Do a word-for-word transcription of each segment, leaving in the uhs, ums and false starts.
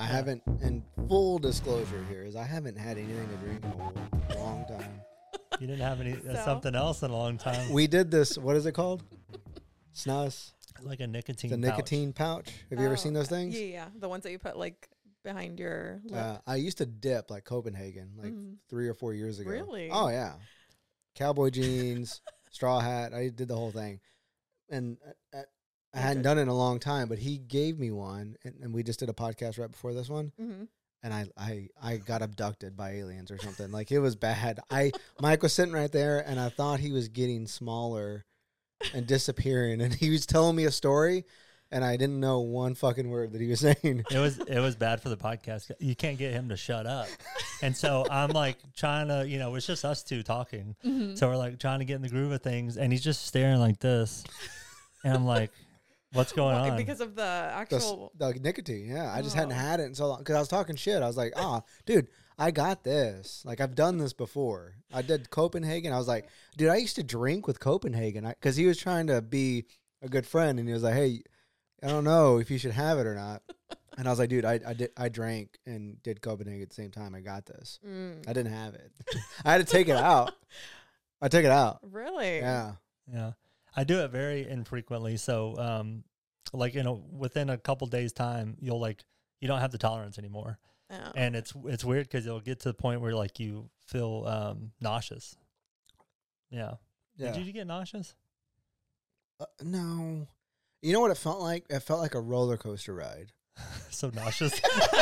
I haven't, and full disclosure here is I haven't had anything to drink in a long time. You didn't have any So? uh, something else in a long time. We did this, what is it called? Snus. Like a nicotine The pouch. nicotine pouch. Have you ever Oh, seen those okay. things? Yeah, yeah. The ones that you put like behind your lip. Uh, I used to dip like Copenhagen like Mhm. three or four years ago. Really? Oh, yeah. Cowboy jeans, straw hat. I did the whole thing. And I, I, I hadn't done it in a long time, but he gave me one. And, and we just did a podcast right before this one. Mm-hmm. And I, I, I got abducted by aliens or something. Like, it was bad. I Mike was sitting right there, and I thought he was getting smaller and disappearing. And he was telling me a story, and I didn't know one fucking word that he was saying. It was it was bad for the podcast. You can't get him to shut up. And so I'm like trying to, you know, it's just us two talking. Mm-hmm. So we're like trying to get in the groove of things, and he's just staring like this. And I'm like, what's going Why? on? Because of the The, actual. s- the nicotine, yeah. I just hadn't Oh. had it in so long because I was talking shit. I was like, "Ah, dude, I got this. Like, I've done this before. I did Copenhagen. I was like, dude, I used to drink with Copenhagen because he was trying to be a good friend, and he was like, hey, I don't know if you should have it or not. And I was like, dude, I I did I drank and did Copenhagen at the same time. I got this. Mm, I didn't have it. I had to take it out. I took it out. really? Yeah. Yeah, I do it very infrequently. So, um, like you know, within a couple days' time, you'll like you don't have the tolerance anymore, Oh. and it's it's weird because you'll get to the point where like you feel um, nauseous. Yeah. Yeah. Did you get nauseous? Uh, no. You know what it felt like? It felt like a roller coaster ride. So nauseous.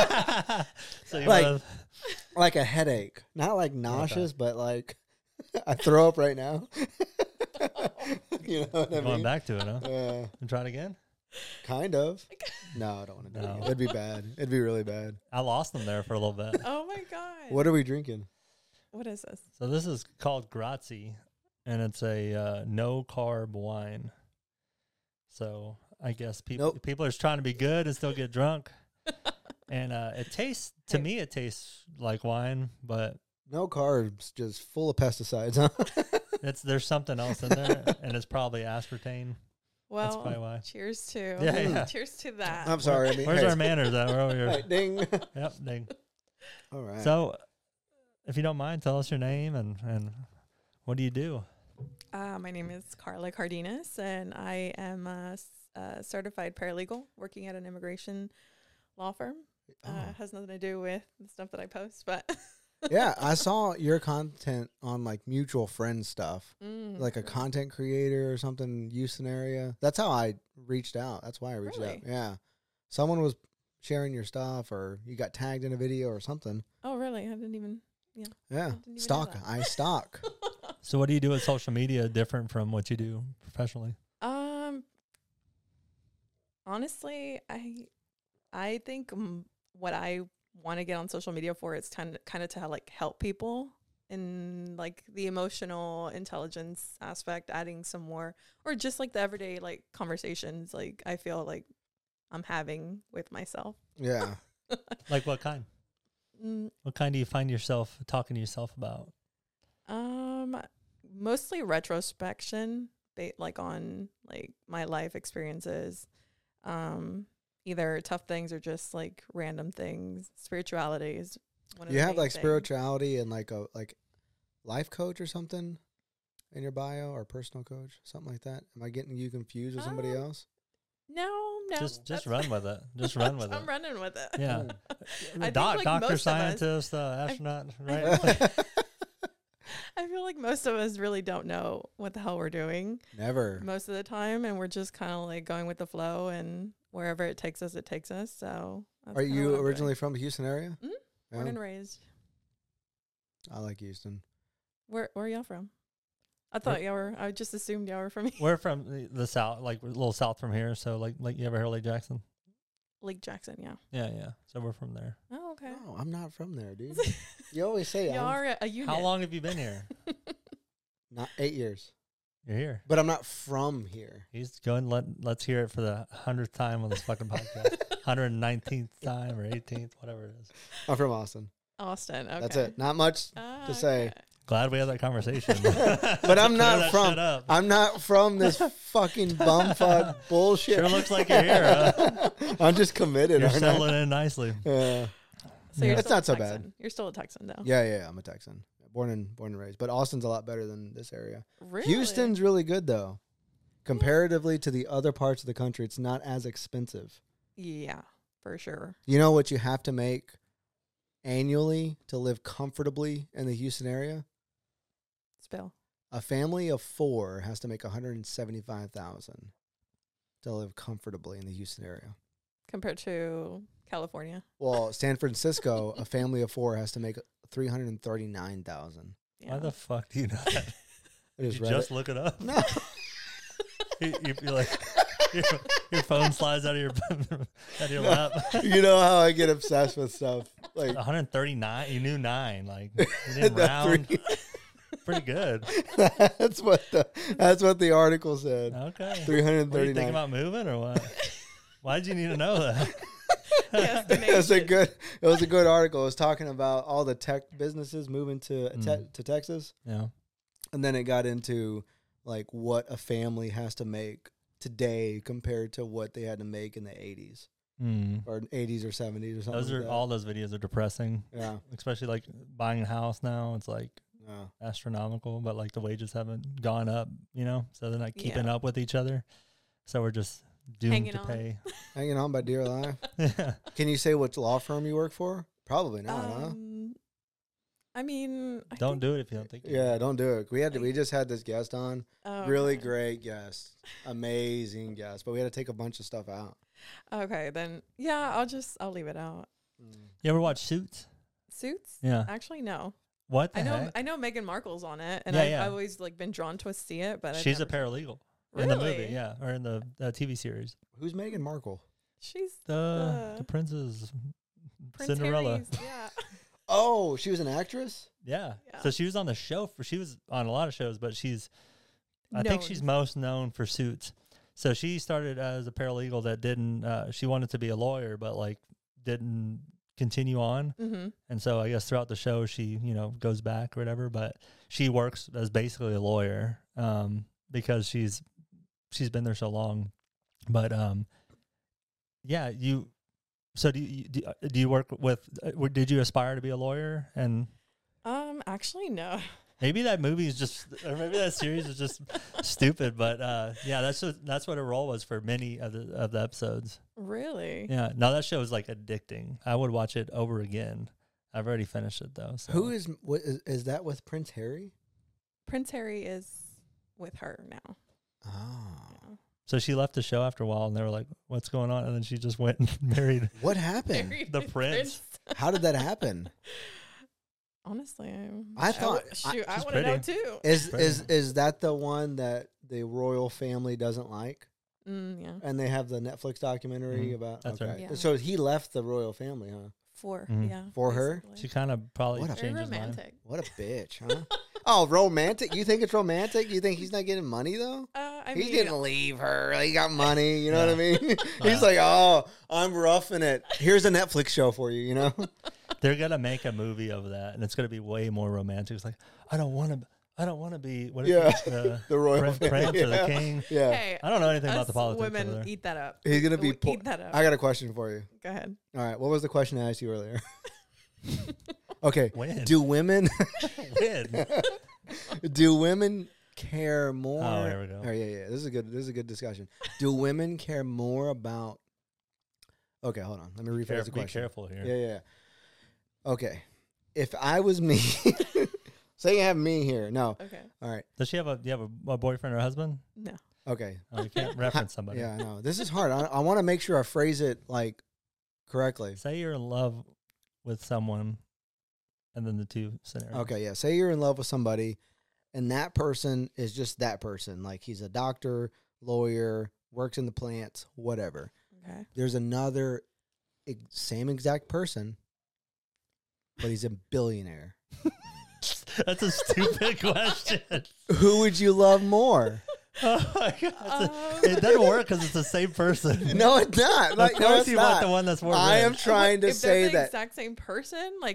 So you Like- would've- Like a headache. Not like nauseous, but like I throw up right now. You know what I going mean? back to it, huh? Uh, And try it again. kind of. No, I don't want to do No. it. It'd be bad. It'd be really bad. I lost them there for a little bit. Oh my god. What are we drinking? What is this? So this is called Grazie, and it's a uh, no carb wine. So I guess people Nope. people are just trying to be good and still get drunk. And uh, it tastes to Hey. me it tastes like wine, but No carbs, just full of pesticides, huh? it's there's something else in there, and it's probably aspartame. That's Well, probably why. cheers to. Yeah, yeah. Cheers to that. I'm sorry. I mean, Where's hey. our manners at? We're over here. Hey, ding. Yep, ding. All right. So, if you don't mind, tell us your name and and what do you do? Uh, my name is Carla Cardenas, and I am a, s- a certified paralegal working at an immigration law firm. Uh, Oh. has nothing to do with the stuff that I post, but Yeah, I saw your content on like mutual friend stuff, Mm, like a content creator or something in Houston area. That's how I reached out. That's why I reached out. Really? Yeah, someone was sharing your stuff, or you got tagged in a video or something. Oh, really? I didn't even. Yeah, didn't even know stalk. that. I stalk. So, what do you do with social media different from what you do professionally? Um, honestly, I, I think um, what I want to get on social media for is kind of kind of to like help people in like the emotional intelligence aspect, adding some more, or just like the everyday like conversations. Like I feel like I'm having with myself. Yeah. Like what kind? Mm, What kind do you find yourself talking to yourself about? Um, mostly retrospection, ba- like on like my life experiences, um, either tough things or just like random things. Spirituality is one of You the have main like things. spirituality and like a like life coach or something in your bio, or personal coach, something like that. Am I getting you confused with somebody Um, else? No, no, just just that's- run with it. Just run with I'm it. running with it. Yeah. I think, Doc, like, doctor, most of us- scientist, uh, astronaut, I right? feel like- I feel like most of us really don't know what the hell we're doing Never. most of the time, and we're just kind of like going with the flow, and wherever it takes us, it takes us. So, that's Are kinda you what I'm doing. originally from the Houston area? Mhm. Yeah. Born and raised. I like Houston. Where Where are y'all from? I thought y'all were. I just assumed y'all were from We're from the, the south, like a little south from here. So, like, like you ever heard of Lake Jackson? Lake Jackson. Yeah. Yeah, yeah. So we're from there. Oh, okay. No, I'm not from there, dude. You always say Y'all I'm are a, a unit. How long have you been here? not eight years, You're here. but I'm not from here. He's going. Let Let's hear it for the hundredth time on this fucking podcast. Hundred nineteenth time or eighteenth, whatever it is. I'm from Austin. Austin. Okay. That's it. Not much Ah, to say. okay. Glad we had that conversation. But I'm Clear not that from. shit up. I'm not from this fucking bumfuck bullshit. Sure looks like you're here. Huh? I'm just committed. You're aren't I? settling in nicely. Yeah. So you're It's still not so a bad. Texan. You're still a Texan, though. Yeah, yeah, I'm a Texan. Born and born and raised. But Austin's a lot better than this area. Really? Houston's really good though. Comparatively to the other parts of the country, it's not as expensive. Yeah, for sure. You know what you have to make annually to live comfortably in the Houston area? Spill. A family of four has to make one hundred seventy-five thousand dollars to live comfortably in the Houston area. Compared to California. Well, San Francisco, a family of four has to make three hundred thirty-nine thousand dollars. Yeah. Why the fuck do you know that? I You just read just it. look it up. No. you, you feel like your, your phone slides out of your out of your lap. You know how I get obsessed with stuff. Like one hundred thirty-nine. You knew nine. Like you didn't the round. three- Pretty good. that's what the that's what the article said. Okay. Three hundred Were you thirty-nine. thinking about moving or what? Why'd you need to know that? It was a good. It was a good article. It was talking about all the tech businesses moving to te- Mm. to Texas, Yeah. and then it got into like what a family has to make today compared to what they had to make in the eighties Mm. or eighties or seventies or something. Those like are that. all those videos are depressing. Yeah. Especially like buying a house now. It's like Yeah. astronomical, but like the wages haven't gone up, you know, so they're not keeping Yeah. up with each other. So we're just doomed Hanging to on. pay. Hanging on by dear life. Yeah. Can you say what law firm you work for? Probably not, huh? Um, I mean, I Don't think- do it if you don't think you Yeah, don't do it. We had to, we just had this guest on. Oh, Really okay. great guest. Amazing guest. But we had to take a bunch of stuff out. Okay, then yeah, I'll just I'll leave it out. You ever watch Suits? Suits? Yeah. Actually, no. What the I know heck? I know Meghan Markle's on it, and Yeah, I've, yeah. I've always like been drawn to see it. But I've She's a never- paralegal in the movie, Really? yeah, or in the uh, T V series. Who's Meghan Markle? She's The Uh, the princess Prince Cinderella. Harry's, yeah. Oh, she was an actress? Yeah. Yeah. So she was on the show for she was on a lot of shows, but she's I think Known. she's most known for Suits. So she started as a paralegal that didn't uh, she wanted to be a lawyer but like didn't continue on. Mm-hmm. And so I guess throughout the show she, you know, goes back or whatever, but she works as basically a lawyer um, because she's she's been there so long. But um yeah, you so do you do, uh, do you work with uh, w- did you aspire to be a lawyer? And Um, actually, no. maybe that movie is just, or maybe that series is just stupid. But uh, yeah, that's what that's what her role was for many of the of the episodes. Really? Yeah, now that show is like addicting. I would watch it over again. I've already finished it though. So. Who is, what is is that with Prince Harry? Prince Harry is with her now. Oh. Yeah. So she left the show after a while, and they were like, "What's going on?" And then she just went and married. What happened? Married The with prince. How did that happen? Honestly, I'm, I thought- would- shoot, I, she's want to know pretty. too. Is Pretty. is is that the one that the royal family doesn't like? Mm, yeah, And they have the Netflix documentary Mhm. about. That's okay. right. Yeah. So he left the royal family, huh? for Mhm. yeah, For her? basically. She kind of probably What a- Very changed his mind. romantic. What a bitch, huh? Oh, romantic? You think it's romantic? You think he's not getting money though? Uh, I he mean, didn't leave her. He got money. You know what I Yeah. mean? Yeah. He's like, oh, I'm roughing it. Here's a Netflix show for you. You know? They're gonna make a movie of that, and it's gonna be way more romantic. It's like I don't want to. I don't want to be. What is Yeah. it, the The royal prin- family. prince or the yeah. king? Yeah. hey, I don't know anything about us the politics. over women there. eat that up. He's gonna be. We Po- eat that up. I got a question for you. Go ahead. All right. What was the question I asked you earlier? Okay. When? Do women When? do women care more? Oh, here we go. Oh, yeah, yeah. This is a good. This is a good discussion. Do women care more about? Okay, hold on. Let me rephrase Care- the be question. careful here. Yeah, yeah, yeah. Okay. If I was me, say you have me here. No. Okay. All right. Does she have a? Do you have a, a boyfriend or husband? No. Okay. Oh, you can't reference somebody. Yeah, I know. This is hard. I, I want to make sure I phrase it like correctly. Say you're in love with someone, and then the two scenarios. Okay, yeah. Say you're in love with somebody, and that person is just that person. Like he's a doctor, lawyer, works in the plants, whatever. Okay. There's another ex- same exact person, but he's a billionaire. That's a stupid question. Who would you love more? Oh my god! Um, It doesn't work because it's the same person. No, it's not. Like, of no, course, it's you not. want the one that's more. I am rich. trying to if say they're the that. exact same person, like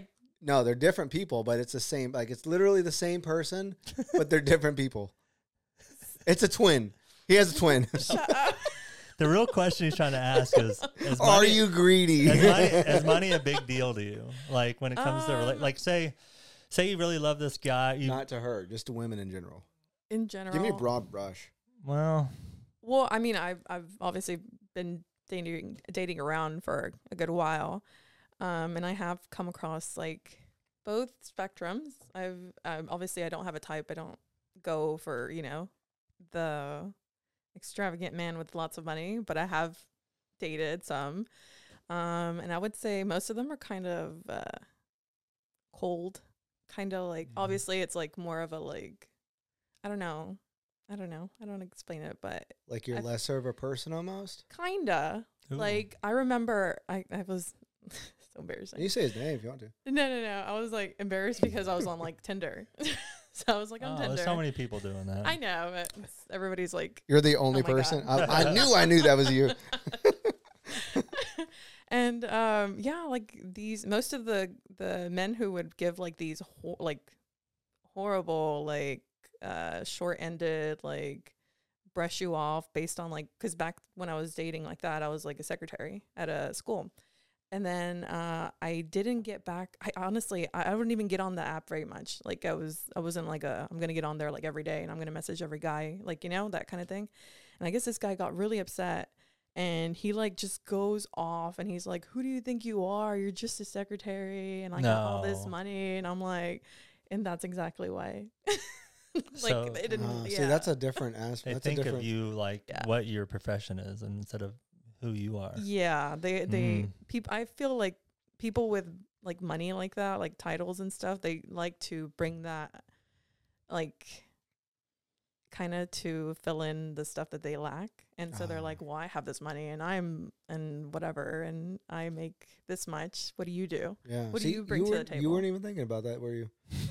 No, they're different people, but it's the same. Like it's literally the same person, but they're different people. It's a twin. He has a twin. Shut up. The real question he's trying to ask is: is Are money, you greedy? Is money, is money a big deal to you? Like when it comes Um, to rela- like say, say you really love this guy. You, Not to her, just to women in general. In general. Give me a broad brush. well, Well, I mean, I've I've obviously been dating dating around for a good while, um, and I have come across like both spectrums. I've um, obviously I don't have a type. I don't go for you know the extravagant man with lots of money, but I have dated some, um, and I would say most of them are kind of uh, cold, kind of like Mhm. obviously it's like more of a like I don't know. I don't know. I don't explain it, but Like you're I've- lesser of a person almost. kinda. ooh. Like I remember I, I was so embarrassing. You say his name if you want to. No, no, no. I was like embarrassed because I was on like Tinder. So I was like on oh, Tinder. there's so many people doing that. I know, but it's- everybody's like You're the only Oh my person. God. I, I knew I knew that was you. and um yeah, like these most of the the men who would give like these ho- like horrible like uh short-ended like brush you off based on like cuz back when I was dating like that I was like a secretary at a school. And then uh I didn't get back. I honestly I, I wouldn't even get on the app very much. Like I was I wasn't like a I'm going to get on there like every day and I'm going to message every guy, like you know, that kind of thing. And I guess this guy got really upset and he like just goes off and he's like, "Who do you think you are? You're just a secretary and I got all this No. money." And I'm like, and that's exactly why. like So- it didn't Uh, yeah. See, that's a different aspect. They That's think a of different. you like Yeah. what your profession is instead of who you are. Yeah, they they Mm. people. I feel like people with like money like that, like titles and stuff, they like to bring that, like, kind of to fill in the stuff that they lack. And so they're Ah. like, "Well, I have this money, and I'm and whatever, and I make this much. What do you do?" Yeah. What do See, you bring to the weren't- You table? weren't even thinking about that, were you?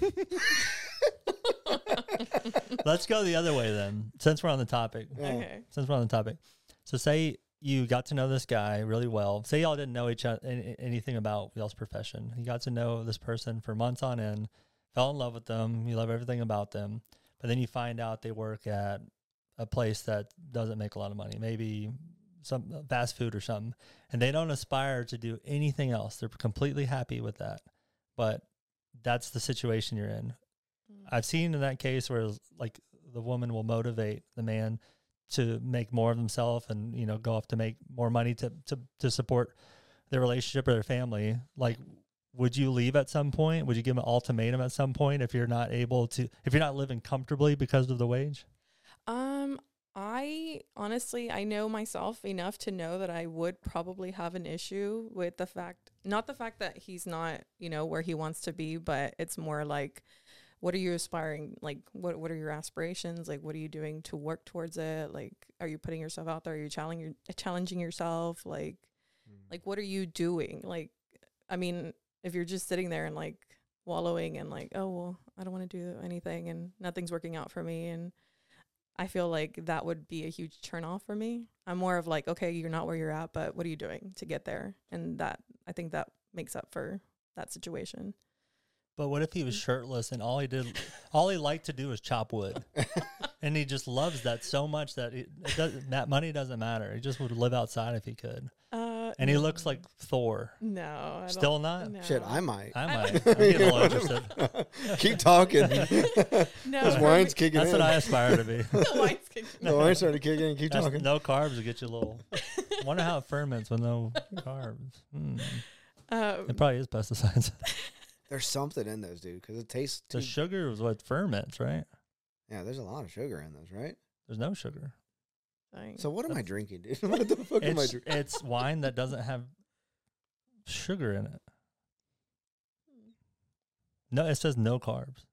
Let's go the other way then. Since we're on the topic. Yeah. Okay. Since we're on the topic. So say you got to know this guy really well. Say y'all didn't know each other anything about y'all's profession. You got to know this person for months on end, fell in love with them, you love everything about them, but then you find out they work at a place that doesn't make a lot of money, maybe some fast food or something, and they don't aspire to do anything else. They're completely happy with that. But that's the situation you're in. I've seen in that case where like the woman will motivate the man to make more of himself and, you know, go off to make more money to, to, to support their relationship or their family. Like, would you leave at some point? Would you give an ultimatum at some point if you're not able to, if you're not living comfortably because of the wage? Um, I honestly, I know myself enough to know that I would probably have an issue with the fact, not the fact that he's not, you know, where he wants to be, but it's more like, what are you aspiring? Like, what what are your aspirations? Like, what are you doing to work towards it? Like, are you putting yourself out there? Are you challenging challenging yourself? Like, like what are you doing? Like, I mean, if you're just sitting there and like wallowing and like, oh well, I don't want to do anything and nothing's working out for me, and I feel like that would be a huge turn off for me. I'm more of like, okay, you're not where you're at, but what are you doing to get there? And that, I think that makes up for that situation. But what if he was shirtless and all he did, all he liked to do was chop wood, and he just loves that so much that it, it doesn't, that money doesn't matter. He just would live outside if he could. Uh, And he no. looks like Thor. No, I Still don't, not? no. Shit, I might. I I might. I'm getting a little interested. Keep talking. No, This for wine's me- kicking That's in. what I aspire to be. the wine's kicking in. The wine's starting to kick in. Keep That's talking. no carbs to get you a little. Wonder how it ferments with no carbs. Hmm. Um, It probably is pesticides. There's something in those, dude, because it tastes too. The sugar is what ferments, right? Yeah, there's a lot of sugar in those, right? There's no sugar. dang. So what am I That's- drinking, dude? What the fuck am I It's, drinking? it's wine that doesn't have sugar in it. No, it says no carbs.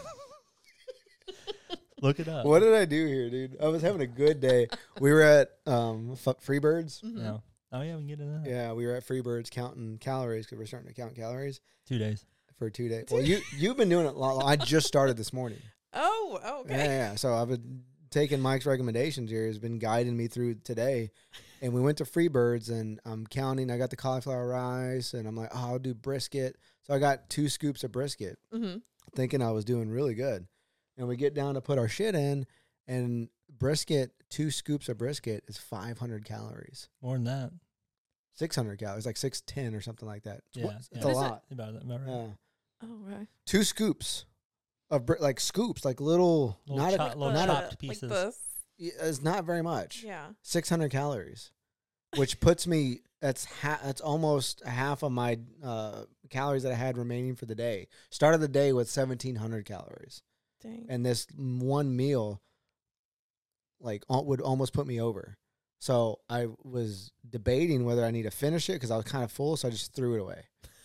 Look it up. What did I do here, dude? I was having a good day. We were at um F- Freebirds. Mhm. No. Oh yeah, we can get into that. Yeah, we were at Freebirds counting calories because we're starting to count calories Two days. for two days. Well, you you've been doing it a lot. I just started this morning. Oh, oh, okay. Yeah, yeah. So I've been taking Mike's recommendations here. Has been guiding me through today. And we went to Freebirds, and I'm counting. I got the cauliflower rice, and I'm like, oh, I'll do brisket. So I got two scoops of brisket, Mm-hmm. thinking I was doing really good. And we get down to put our shit in, and brisket, two scoops of brisket is five hundred calories. More than that. six hundred calories, like six ten or something like that. It's, Yeah, it's yeah. a What is it? lot. About, about right. Yeah. Oh, right. Two scoops of br- like scoops, like little, Little not chop- a, little not a, chopped pieces. Like this. it's not very much. Yeah. six hundred calories, which puts me, that's ha- that's almost half of my uh, calories that I had remaining for the day. Started the day with seventeen hundred calories. Dang. And this one meal, like, al- would almost put me over. So I was debating whether I need to finish it because I was kind of full, so I just threw it away.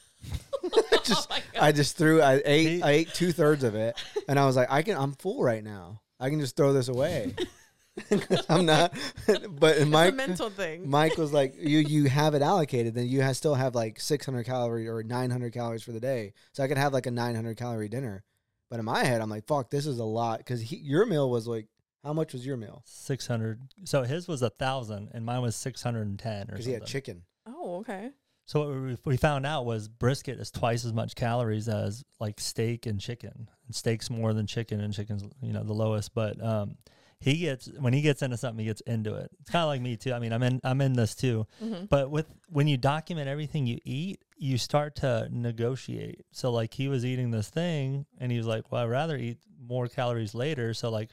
just, oh my God. I just threw. I ate. He- I ate two thirds of it, and I was like, I can. I'm full right now. I can just throw this away. I'm not. But It's a Mike, mental thing. Mike was like, you you have it allocated, then you ha- still have like six hundred calories or nine hundred calories for the day. So I could have like a nine hundred calorie dinner. But in my head, I'm like, fuck, this is a lot because your meal was like, how much was your meal? six hundred. So his was a thousand, and mine was six hundred ten or Because something. he had chicken. Oh, okay. So what we, we found out was brisket is twice as much calories as like steak and chicken. And steak's more than chicken, and chicken's, you know, the lowest. But um, he gets when he gets into something, he gets into it. It's kind of like me too. I mean, I'm in I'm in this too. Mm-hmm. But with when you document everything you eat, you start to negotiate. So like he was eating this thing, and he was like, "Well, I'd rather eat more calories later." So like,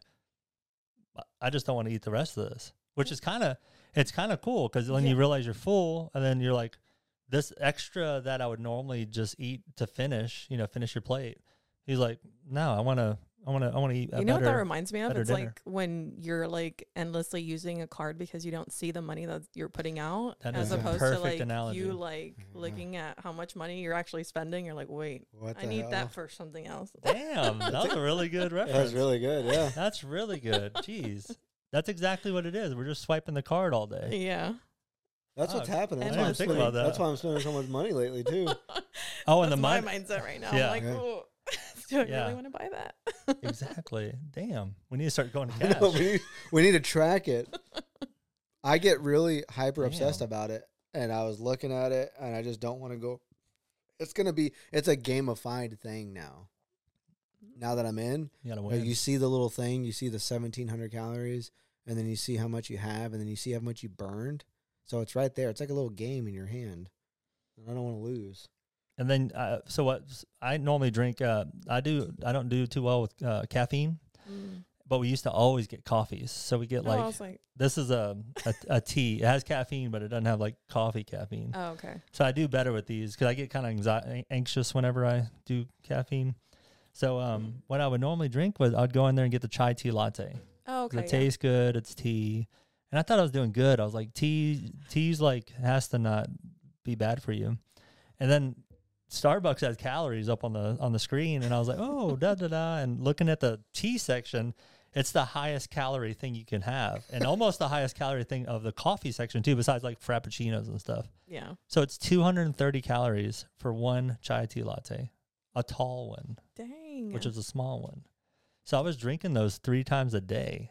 I just don't want to eat the rest of this, which is kind of it's kind of cool because then you Yeah. realize you're full, and then you're like, this extra that I would normally just eat to finish, you know, finish your plate. He's like, no, I want to, I want to, I want to eat. A You know what that better- reminds me of? better It's dinner. like when you're like endlessly using a card because you don't see the money that you're putting out, That as is a opposed to perfect like analogy. you like Mhm. looking at how much money you're actually spending. You're like, wait, What I the need hell? that for something else. Damn, that was a really good reference. That was really good. Yeah. That's really good. Jeez, that's exactly what it is. We're just swiping the card all day. Yeah. That's what's Fuck. happening. I That's didn't why, I'm even think spending, about that. that's why I'm spending so much money lately too. Oh, and That's the my money. mindset right now. Yeah. I'm like, Yeah. oh, do I Yeah. really want to buy that? Exactly. Damn, we need to start going to I know, cash. we, need, we need to track it. I get really hyper obsessed Damn. about it, and I was looking at it, and I just don't want to go. It's gonna be. It's a gamified thing now. Now that I'm in, You gotta you, win. know, you see the little thing. You see the seventeen hundred calories, and then you see how much you have, and then you see how much you burned. So it's right there. It's like a little game in your hand. And I don't want to lose. And then, uh, so what? I normally drink. Uh, I do. I don't do too well with uh, caffeine, Mm. but we used to always get coffees. So we get Oh, I like was like, this is a, a a tea. It has caffeine, but it doesn't have like coffee caffeine. oh, okay. So I do better with these because I get kind of anxi- anxious whenever I do caffeine. So um, what I would normally drink was I'd go in there and get the chai tea latte. Oh, 'Cause okay. It yeah. tastes good. It's tea, and I thought I was doing good. I was like, tea, tea's like has to not be bad for you. And then Starbucks has calories up on the on the screen, and I was like, oh, da da da. And looking at the tea section, it's the highest calorie thing you can have, and almost the highest calorie thing of the coffee section too, besides like frappuccinos and stuff. Yeah. So it's two hundred thirty calories for one chai tea latte, a tall one, Dang. which is a small one. So I was drinking those three times a day.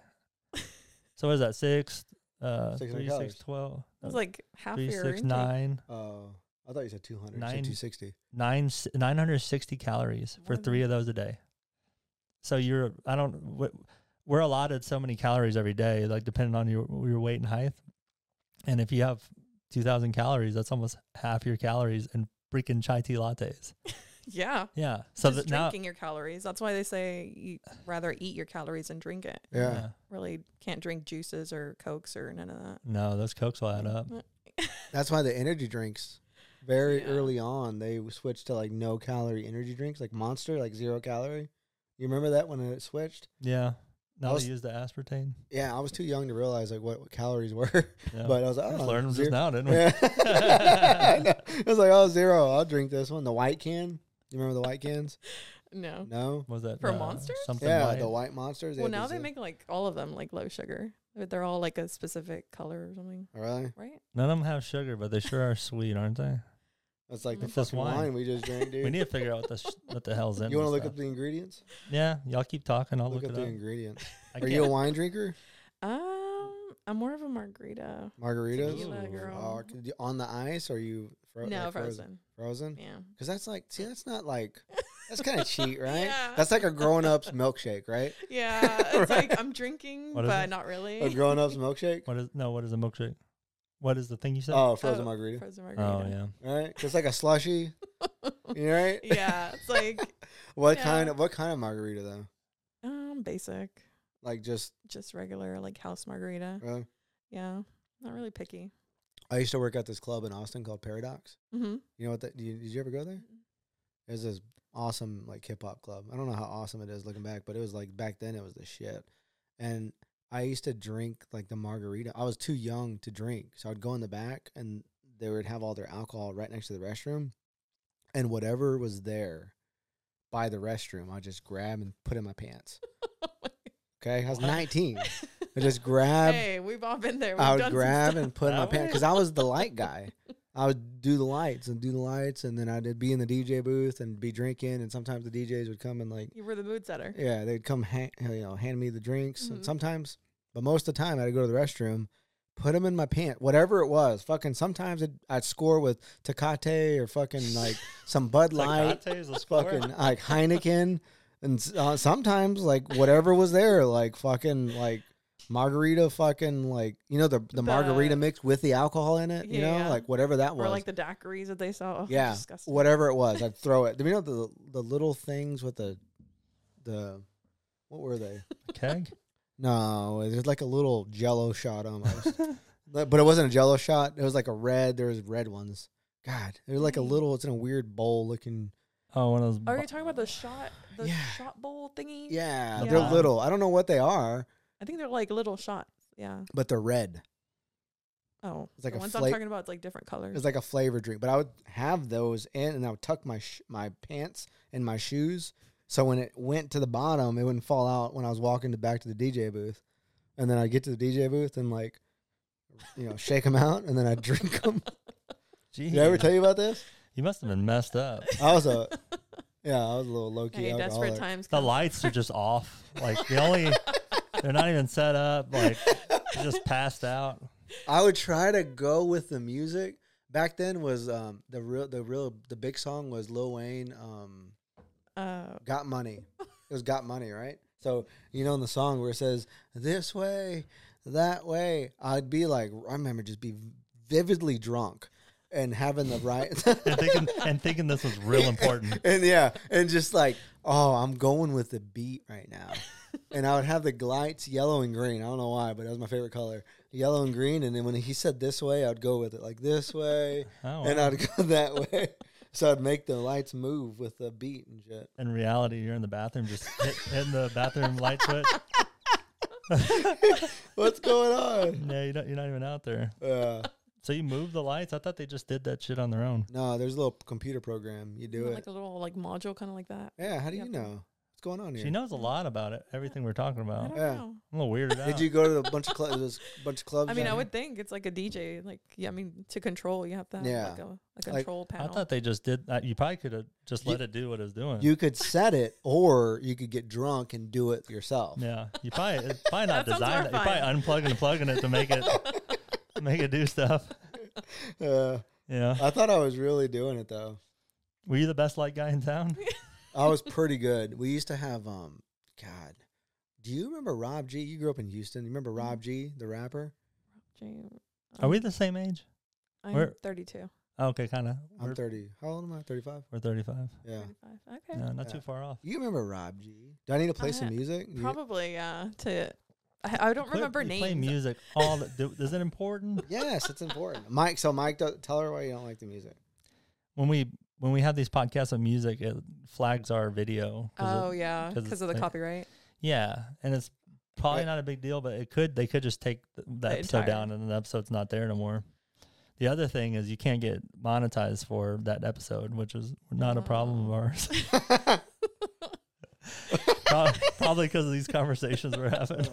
So what is that? Six, uh, six hundred three, calories. six, twelve, It was like half three, your six, intake. nine, Oh, I thought you said two hundred. Nine. two sixty. nine, s- nine hundred sixty calories for More three than- of those a day. So you're, I don't, wh- we're allotted so many calories every day, like depending on your your weight and height. And if you have two thousand calories, that's almost half your calories in freaking chai tea lattes. Yeah. Yeah. So Just that now, drinking your calories. That's why they say you rather eat your calories than drink it. Yeah. Really can't drink juices or Cokes or none of that. No, those Cokes will add up. That's why the energy drinks, very Yeah. early on, they switched to like no calorie energy drinks, like Monster, like zero calorie. You remember that when it switched? Yeah. Now I was- they use the aspartame. Yeah, I was too young to realize like what, what calories were, Yeah. but I was like, We oh, just learned them zero- just now, didn't we? Yeah. I know. I was like, oh, zero. I'll drink this one. The white can. You remember the white cans? No. No. Was that For uh, Monsters? Something Yeah, white? the white monsters. Well, had now these, they uh, make like all of them like low sugar. They're- They're all like a specific color or something, Really? right? None of them have sugar, but they sure are sweet, aren't they? That's like the It's just fucking wine. wine we just drank, dude. We need to figure out what the sh- what the hell's in. You want to this look stuff. up the ingredients? Yeah, y'all keep talking. I'll Look, look, up it the up. ingredients. I Are you a can't- wine drinker? Um, I'm more of a margarita. Margaritas? Tequila girl. Oh, c- d- on the ice? Or are you fro- no, like frozen. Frozen? Yeah. Because that's like, see, that's not like, that's kind of cheat, right? Yeah. That's like a grown up's milkshake, right? Yeah, it's Right. like I'm drinking, What is but it? not really. A grown up's milkshake? What is no? What is a milkshake? What is the thing you said? Oh, frozen Oh, margarita. Frozen margarita. Oh, yeah. Right? It's like a slushy. You right? Yeah, it's like What Yeah. kind of what kind of margarita though? um basic, Like just just regular like house margarita. uh, Yeah, not really picky. I used to work at this club in Austin called Paradox. Mm-hmm. You know what that? Did you, did you ever go there? It was this awesome like hip hop club. I don't know how awesome it is looking back, but it was like back then it was the shit. And I used to drink like the margarita. I was too young to drink, so I'd go in the back and they would have all their alcohol right next to the restroom, and whatever was there by the restroom, I just grab and put in my pants. Okay, I was What? nineteen. I just grab. Hey, we've all been there. We've I would done some grab stuff. and put in my That pants way? because I was the light guy. I would do the lights and do the lights, and then I'd be in the D J booth and be drinking. And sometimes the D Js would come and like, You were the mood setter. yeah, they'd come, ha- you know, hand me the drinks. And Mhm. sometimes, but most of the time, I'd go to the restroom, put them in my pants, whatever it was. Fucking sometimes it, I'd score with Tecate or fucking like some Bud Light, Tecate is a score. fucking like Heineken, and s- uh, sometimes like whatever was there, like fucking like margarita, fucking like you know the the, The- margarita mix with the alcohol in it, you know, Yeah. like whatever that was. Or like the daiquiris that they saw. Oh, yeah, disgusting. whatever it was, I'd throw it. Do you know the the little things with the the what were they? Keg. No, it was like a little Jello shot almost, but but it wasn't a Jello shot. It was like a red. There was red ones. God, it was like a Dang. little. It's in a weird bowl looking. Oh, one of those. Are bo- you talking about the shot, the Yeah. shot bowl thingy? Yeah, Yeah. they're little. I don't know what they are, I think they're like little shots. Yeah. but they're red. Oh, It's like the a ones fla- I'm talking about. It's like different colors. It's like a flavor drink, but I would have those in, and I would tuck my sh- my pants and my shoes, so when it went to the bottom, it wouldn't fall out when I was walking to back to the D J booth, and then I'd get to the D J booth and like, you know, shake them out, and then I'd drink them. Gee, Did I ever tell you about this? you must have been messed up. I was a, yeah, I was a little low key Hey, desperate alcoholic. times. The come. lights are just off. Like the only, they're not even set up. Like you just passed out. I would try to go with the music. Back then was um the real the real the big song was Lil Wayne um Uh, Got Money. It was Got Money, right? So you know in the song where it says this way, that way, I'd be like, I remember just be vividly drunk and having the right And thinking, and thinking this was real important. and yeah, and just like, oh, I'm going with the beat right now. And I would have the lights yellow and green. I don't know why, but that was my favorite color, yellow and green. And then when he said this way, I'd go with it like this way, Oh, and wow. I'd go that way. So I'd make the lights move with the beat and shit. In reality, you're in the bathroom, just hit, hitting the bathroom light switch. What's going on? Yeah, you don't, you're not even out there. Uh, So you move the lights? I thought they just did that shit on their own. no, there's a little computer program. You do it. like a little like module, kind of like that. Yeah. How do you Yep. know? What's going on here? She knows a lot about it. Everything we're talking I about. don't Yeah. know. I'm a little weirded out. Did you go to a bunch of clubs? There's a bunch of clubs. I mean, down I here? would think it's like a D J. Like, yeah, I mean, to control, you have to have Yeah. like a, a Like, control I panel. thought they just did that. You probably could have just You- let it do what it was doing. You could set it, or you could get drunk and do it yourself. yeah, you probably it's probably not That sounds designed. You probably unplugging and plugging it to make it make it do stuff. Uh, Yeah. I thought I was really doing it though. Were you the best light guy in town? I was pretty good. We used to have um, God, do you remember Rob G? You grew up in Houston. You remember Rob G, the rapper? James, Are we the same age? I'm we're- thirty-two. Okay, kind of. I'm We're, thirty. How old am I? thirty-five. we're thirty-five. Yeah. thirty-five. Okay. Yeah, not Yeah. too far off. You remember Rob G? Do I need to play I some ha- music? Do you- Probably, yeah. To I, I don't Play- remember you names. Play music all the, do, is it important? Yes, it's important. Mike, so Mike, do- tell her why you don't like the music. When we when we have these podcasts of music, it flags our video. 'cause Oh it- yeah, 'cause because of the it- copyright. Yeah, and it's probably Right. not a big deal, but it could they could just take the, the The episode entire- down and the episode's not there no more. The other thing is you can't get monetized for that episode, which is not a problem of Oh. ours. Pro- Probably because of these conversations we're having.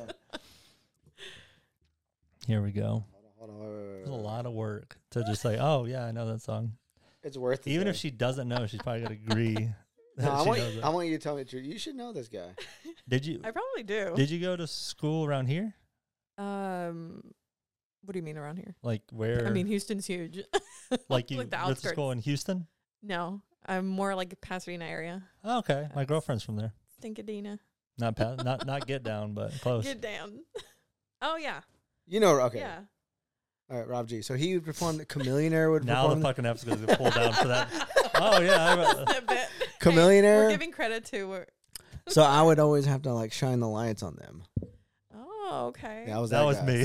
Here we go. Hold on, hold on, wait, wait, wait, It's a wait. lot of work to just say, "Oh yeah, I know that song." It's worth it. Even though. if she doesn't know, she's probably gonna agree. No, that I she want, knows it. I want you to tell me the truth. You should know this guy. Did you I probably do. did you go to school around here? Um, what do you mean around here? Like where? I mean, Houston's huge. like you like the went to outskirts. school in Houston? No, I'm more like Pasadena area. Oh, okay, my That's- girlfriend's from there. Stinkadena. Not pa- not not get down, but close. Get down. Oh yeah. You know, okay. Yeah. All right, Rob G. So he would perform the Chameleonaire would Now the perform fucking F's gonna get pulled down for that. Oh yeah, I remember- Snip it. Chameleonaire? We're giving credit to. We're, So I would always have to like shine the lights on them. oh, okay. Yeah, I was that that, was guy. me.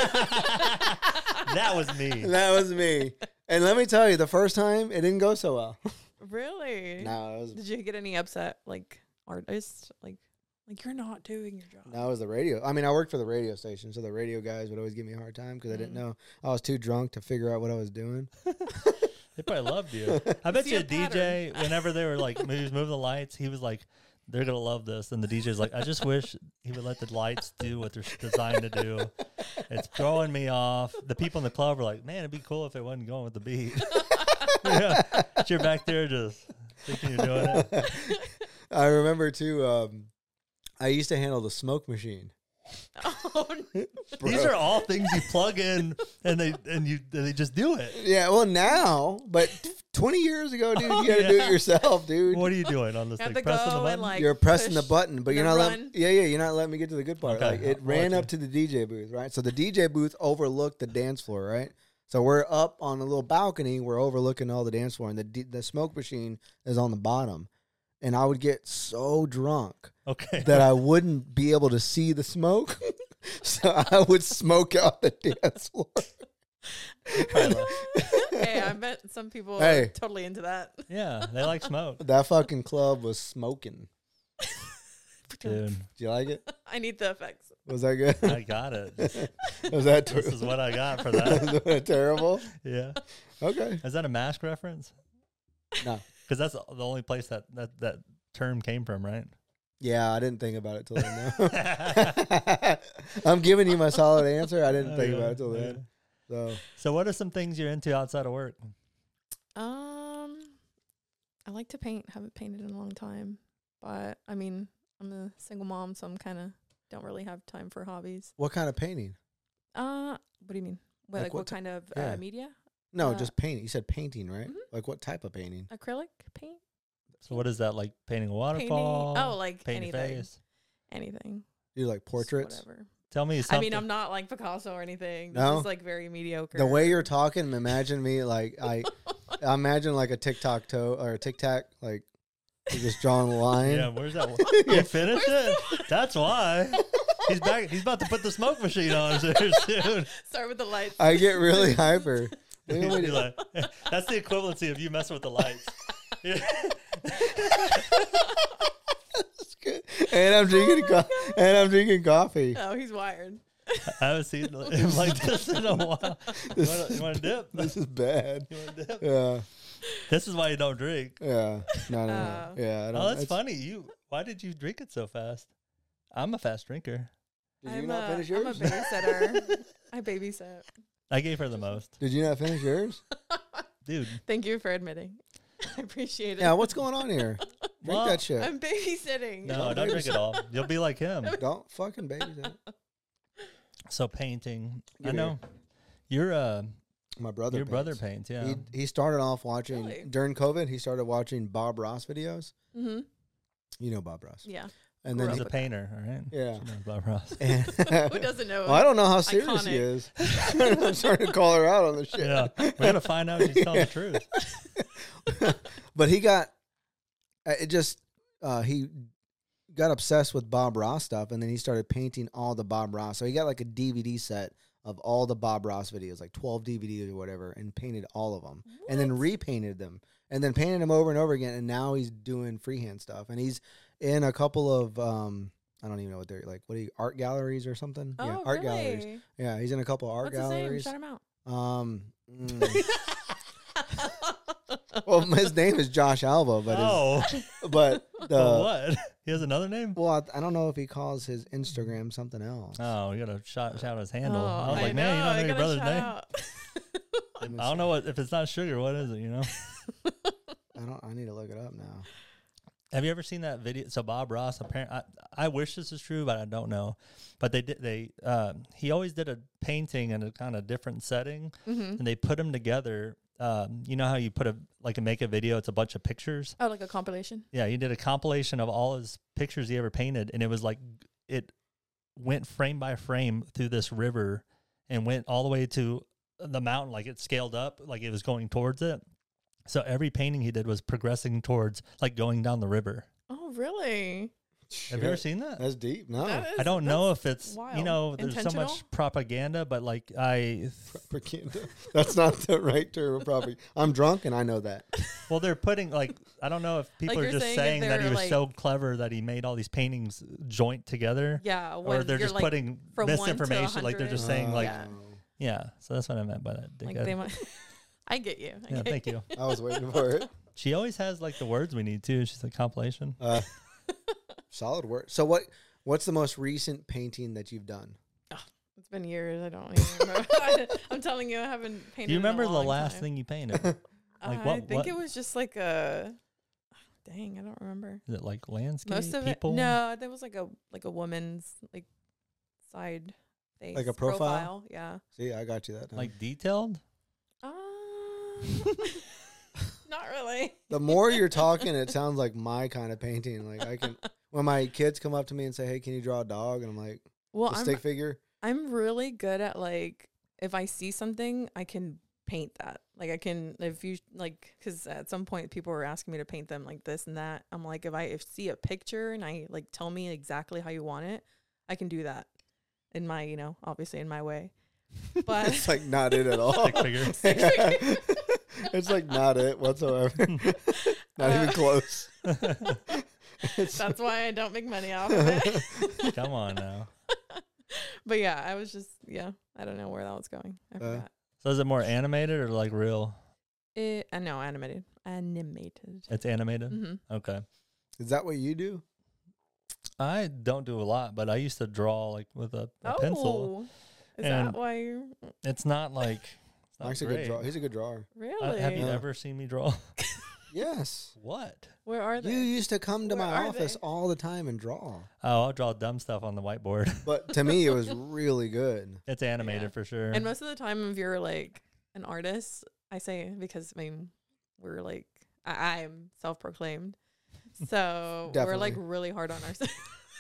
That was me. That was me. And let me tell you, the first time it didn't go so well. Really? no, it was Did you get any upset, like artists, like, like you're not doing your job? no, it was the radio. I mean, I worked for the radio station, so the radio guys would always give me a hard time because I didn't Mm. know. I was too drunk to figure out what I was doing. They probably loved you. I bet See you a a D J, whenever they were like, he was moving the lights, he was like, they're going to love this. And the D J's like, I just wish he would let the lights do what they're s- designed to do. It's throwing me off. The people in the club were like, man, it'd be cool if it wasn't going with the beat. Yeah. But you're back there just thinking you're doing it. I remember too. Um, I used to handle the smoke machine. Oh, n- These are all things you plug in and they and you and they just do it. Yeah, well now, but twenty years ago, dude, Oh, you had to do yeah. it yourself, dude. What are you doing on this you have thing? to Pressing the go button? and like you're pressing the push button, but you're the not letting. run. Yeah, yeah, you're not letting me get to the good part. Okay, Like it I'll ran let up you. to the D J booth, right? So the D J booth overlooked the dance floor, right? So we're up on a little balcony. We're overlooking all the dance floor, and the D- the smoke machine is on the bottom. And I would get so drunk Okay. that I wouldn't be able to see the smoke, so I would smoke out the dance floor. Hey, I bet some people Hey. are totally into that. Yeah, they like smoke. That fucking club was smoking. Dude, Did you like it? I need the effects. Was that good? I got it. Was that This ter- is what I got for that. was that terrible? Yeah. Okay. Is that a Mask reference? No. Because that's the only place that, that that term came from, right? Yeah, I didn't think about it till then. No. I'm giving you my solid answer. I didn't Oh, think yeah, about it till yeah. then. So So, what are some things you're into outside of work? Um, I like to paint. Haven't painted in a long time, but I mean, I'm a single mom, so I'm kind of don't really have time for hobbies. what kind of painting? Uh, what do you mean? What, Like like, what what ti- kind of yeah. uh, media? No, Uh, just painting. You said painting, right? Mhm. Like what type of painting? Acrylic paint? So, what is that like? Painting a Painting? waterfall? Oh, like painting anything. face. Anything. You like Just portraits? Whatever. Tell me I something. mean, I'm not like Picasso or anything. This No? is like very mediocre. The way you're talking, imagine me like I, I imagine like a tic tac toe or a tic tac, like you're just drawing a line. Yeah, where's that? One? You finished it? That's why. He's back. He's about to put the smoke machine on here soon. Start with the lights. I get really hyper. He's Maybe we- be like, that's the equivalency of you messing with the lights. Yeah. That's good. And I'm drinking Oh my co- and I'm drinking coffee. Oh, he's wired. I haven't seen him like this in a while. You want to you dip? This is bad. You want to dip? Yeah, This is why you don't drink. yeah. No, no, no. Oh. Yeah, I don't. Oh, that's it's- funny. You. Why did you drink it so fast? I'm a fast drinker. Did you I'm not a, finish I'm a yours? babysitter. I babysit. I gave her the most, Did you not finish yours? dude. Thank you for admitting. I appreciate it. Yeah, what's going on here? Drink Well, that shit. I'm babysitting. No, don't drink it all. You'll be like him. Don't fucking babysit. So painting. Give I me know. Your uh, My brother. your brother paints. paints. Yeah. He he started off watching Really? during COVID. He started watching Bob Ross videos. Mm-hmm. You know Bob Ross. Yeah. And Grew then He's he, a painter, all right? yeah. She knows Bob Ross. And Who doesn't know? well, I don't know how serious he Iconic. is. I'm starting to call her out on the shit. Yeah, we're gonna find out if she's telling the truth. But he got uh, it just uh, he got obsessed with Bob Ross stuff, and then he started painting all the Bob Ross. So he got like a D V D set of all the Bob Ross videos, like twelve D V Ds or whatever, and painted all of them, and then What? repainted them, and then painted them over and over again. And now he's doing freehand stuff, and he's in a couple of um, I don't even know what they're like. What are you, art galleries or something? Oh, yeah, art really? galleries. Yeah, he's in a couple of art What's galleries. his name? Shout him Um, mm, out. well, his name is Josh Alba, but oh, his, but the well, what? He has another name? well, I, I don't know if he calls his Instagram something else. Oh, you gotta shout, shout his handle. Oh, I was I like, man, you know, don't know I your gotta brother's shout name? out. I don't know what, if it's not sugar, what is it, you know? I don't. I need to look it up now. Have you ever seen that video? So Bob Ross, apparently, I, I wish this is true, but I don't know. But they did. They uh, he always did a painting in a kind of different setting, Mm-hmm. and they put them together. Um, you know how you put a like a make a video? It's a bunch of pictures. Oh, like a compilation. Yeah, he did a compilation of all his pictures he ever painted, and it was like it went frame by frame through this river and went all the way to the mountain. Like it scaled up, like it was going towards it. So every painting he did was progressing towards, like, going down the river. Oh, really? Have you ever seen that? That's deep. No. That is- I don't know if it's, wild. you know, there's so Intentional? much propaganda, but, like, I, Propaganda. That's not the right term. Probably. I'm drunk and I know that. well, they're putting, like, I don't know if people Like are you're just saying if saying that he they're, was like- so clever that he made all these paintings joint together. Yeah. Or when they're you're just like, putting from one to misinformation. Like, they're just saying, one like, hundred. yeah. So that's what I meant by that. like dickhead. they might. I get you. I Yeah, get thank you. I was waiting for it. She always has, like, the words we need, too. She's like, compilation. Uh, solid work. So what? What's the most recent painting that you've done? It's been years. I don't even remember. I'm telling you, I haven't painted. Do you in a remember the long last time. thing you painted? Uh, like, I what- think what- it was just like a. Dang, I don't remember. Is it, like, landscape, Most of people? it. No, there was like a like a woman's like side face. Like a profile? Yeah. See, I got you that. Time. Like, detailed? Uh, not really. The more you're talking, it sounds like my kind of painting. Like I can, when my kids come up to me and say, "Hey, can you draw a dog?" and I'm like, Well, "A I'm stick figure." I'm really good at like if I see something, I can paint that. Like I can if you like because at some point people were asking me to paint them like this and that. I'm like if I if see a picture and I like tell me exactly how you want it, I can do that in my you know obviously in my way. But It's like not it at all. Stick figure. It's like not it whatsoever. Not even Uh, close. that's why I don't make money off of it. Come on now. But yeah, I was just yeah, I don't know where that was going. I Uh, forgot. So is it more animated or like real? It I know animated. Animated. It's animated? Mm-hmm. Okay. Is that what you do? I don't do a lot, but I used to draw like with a, a Oh, pencil. is And- that why you're It's not like it's not Mike's a great. good drawer. He's a good drawer. really? Uh, have you Yeah. ever seen me draw? Yes. What? Where are they? You used to come to Where my are office they? all the time and draw. Oh, I'll draw dumb stuff on the whiteboard. But to me, it was really good. It's animated Yeah. for sure. And most of the time, if you're like an artist, I say because I mean we're like I, I'm self-proclaimed, so we're like Definitely. really hard on ourselves.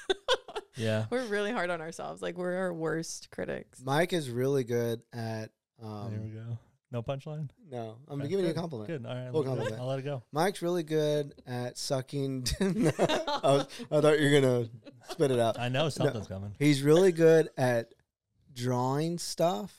yeah. We're really hard on ourselves. Like we're our worst critics. Mike is really good at. there Um, we go. No punchline? no, I'm Okay. giving you a Good. compliment. Good. All right. Full I'll let it- compliment. I'll let it go. Mike's really good at sucking. I, was, I thought you were gonna spit it out. I know something's coming. He's really good at drawing stuff,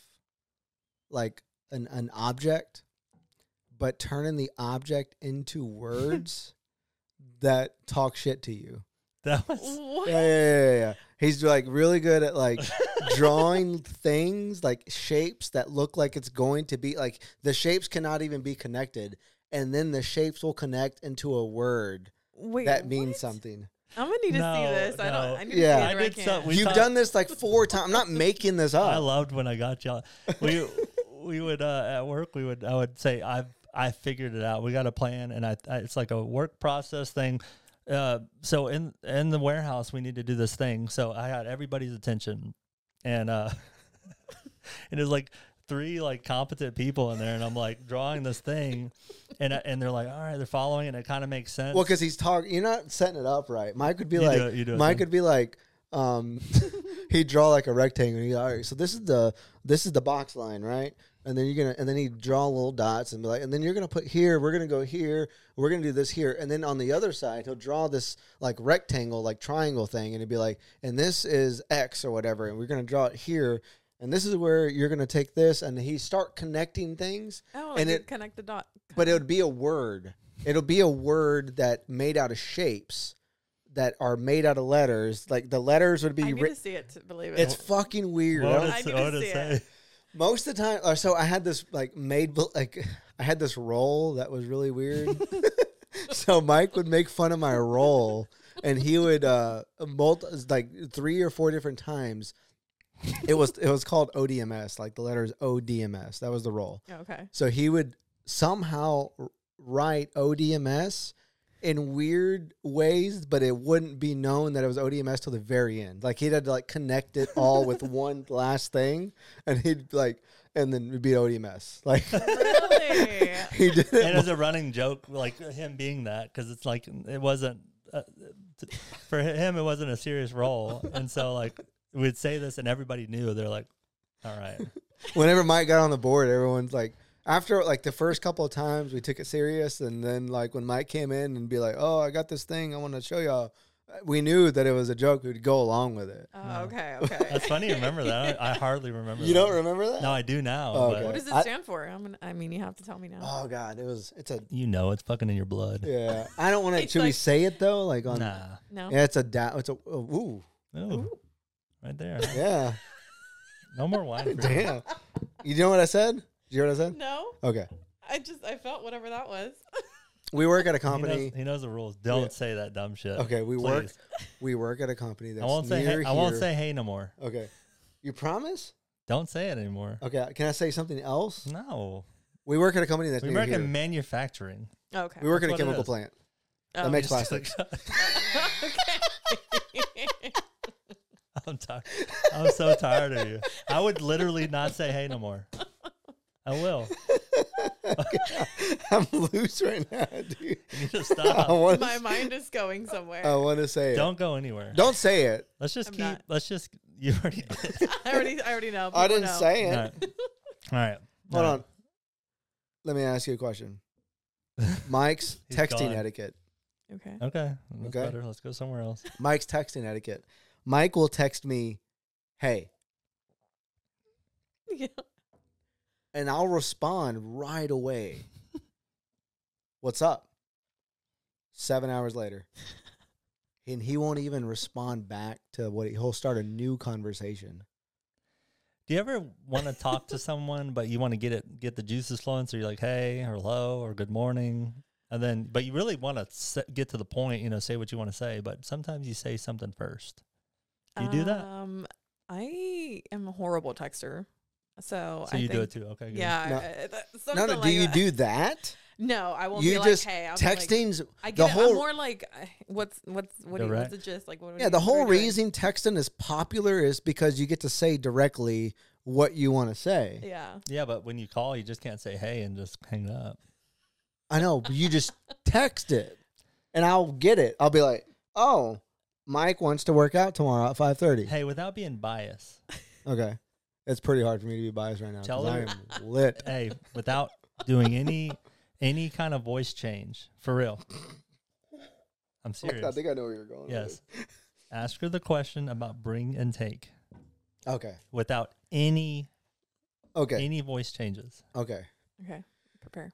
like an an object, but turning the object into words that talk shit to you. That was What? Yeah, yeah, yeah, yeah. He's like really good at like drawing things, like shapes that look like it's going to be like the shapes cannot even be connected, and then the shapes will connect into a word Wait, that means what? something. I'm gonna need to No, see this. I no. don't. I need Yeah. to see I it or I did can't. some- we You've thought- done this like four times. I'm not making this up. I loved when I got y'all. We we would uh, at work we would I would say I've I figured it out. We got a plan, and I, I it's like a work process thing. Uh, so in in the warehouse we need to do this thing. So I had everybody's attention, and uh, and it was like three like competent people in there, and I'm like drawing this thing, and I, and they're like, all right, they're following, and it kind of makes sense. Well, because he's talking. You're not setting it up right. Mike would be You do like, it, you do it, Mike then. would be like, um, he'd draw like a rectangle. He'd, all right, so this is the this is the box line, right? And then you're gonna, and then he'd draw little dots and be like, and then you're gonna put here. We're gonna go here. We're gonna do this here, and then on the other side, he'll draw this like rectangle, like triangle thing, and he'd be like, and this is X or whatever, and we're gonna draw it here. And this is where you're gonna take this, and he start connecting things. Oh, and and it- it connect the dot. But it would be a word. It'll be a word that made out of shapes that are made out of letters. Like the letters would I be. need Ri- to see it to believe it. it's fucking weird. what I would don't- I it, need what to would it see say? it. Most of the time, or so I had this like made bel- like I had this roll that was really weird. So Mike would make fun of my roll, and he would uh multi- like three or four different times It was it was called O D M S, like the letters O D M S. That was the role. Okay. So he would somehow r- write O D M S in weird ways, but it wouldn't be known that it was O D M S till the very end. Like he'd had to like connect it all with one last thing, and he'd like, and then it'd be O D M S. Like Really? he did And it was it. a running joke, like him being that, because it's like it wasn't uh, t- for him. It wasn't a serious role, and so like we'd say this, and everybody knew. They're like, "All right." Whenever Mike got on the board, everyone's like, after like the first couple of times, we took it serious, and then like when Mike came in and be like, "Oh, I got this thing, I want to show y'all," we knew that it was a joke. We'd go along with it. Oh, No. okay. Okay. That's funny. You remember that? I, I hardly remember. You that. don't remember that? No, I do now. Oh, but okay. What does it I- stand for? I'm gonna, I mean, you have to tell me now. Oh God, it was. It's a. You know, it's fucking in your blood. Yeah, I don't want to. It's Should we like- say it though? Like on. Nah. No. Yeah, it's a. Da- it's a. Oh, ooh. Ooh, right there. Yeah. No more wine. For you. Damn. You know what I said? Did you hear what I said? No. Okay. I just I felt whatever that was. We work at a He knows, company. he knows the rules. Don't Yeah. say that dumb shit. Okay, we work. please. We work at a company that's I won't say. near Hey, I won't here. say hey no more. Okay. You promise? Don't say it anymore. Okay. Can I say something else? No. We work at a company that's We near work here. in manufacturing. Okay. We work at a That's what it chemical is. plant. Oh, that makes Just- plastics. okay. I'm tired. I'm so tired of you. I would literally not say hey no more. I will. I'm loose right now, dude. You need to I stop. want My mind is going somewhere. I want to say it. Don't go anywhere. Don't say it. Let's just I'm keep. not. Let's just. You already did. I already I already know. I People didn't know. say All it. right. All right. Hold All on. Let me ask you a question. Mike's He's texting gone. etiquette. Okay. right. Okay. That's Okay. better. Let's go somewhere else. Mike's texting etiquette. Mike will text me, "Hey," Yeah. and I'll respond right away. What's up? Seven hours later. And he won't even respond back to what he, he'll start a new conversation. Do you ever want to talk to someone, but you want to get it, get the juices flowing? So you're like, hey, or hello, or good morning. And then, but you really want to get to the point, you know, say what you want to say. But sometimes you say something first. Do you do that? Um, I am a horrible texter, so So I you think, do it too. Okay. Good. Yeah. No. I- I- that- No, something no, do like you that. do that? No, I won't You be just like, hey, I'll be like, texting's I the get it. whole I'm more like, uh, what's what's what do you, what's Direct. the gist? Like, what? Yeah, do the you, what are whole we doing? reason texting is popular is because you get to say directly what you want to say. Yeah. Yeah, but when you call, you just can't say hey and just hang up. I know, but you just text it, and I'll get it. I'll be like, "Oh, Mike wants to work out tomorrow at five thirty." Hey, without being biased. Okay, it's pretty hard for me to be biased right now. Tell 'cause I her- am lit. Hey, without doing any any kind of voice change, for real. I'm serious. I think I know where you're going. with Yes. Ask her the question about bring and take this. Okay. without any Okay. any voice changes. Okay. Okay. Prepare.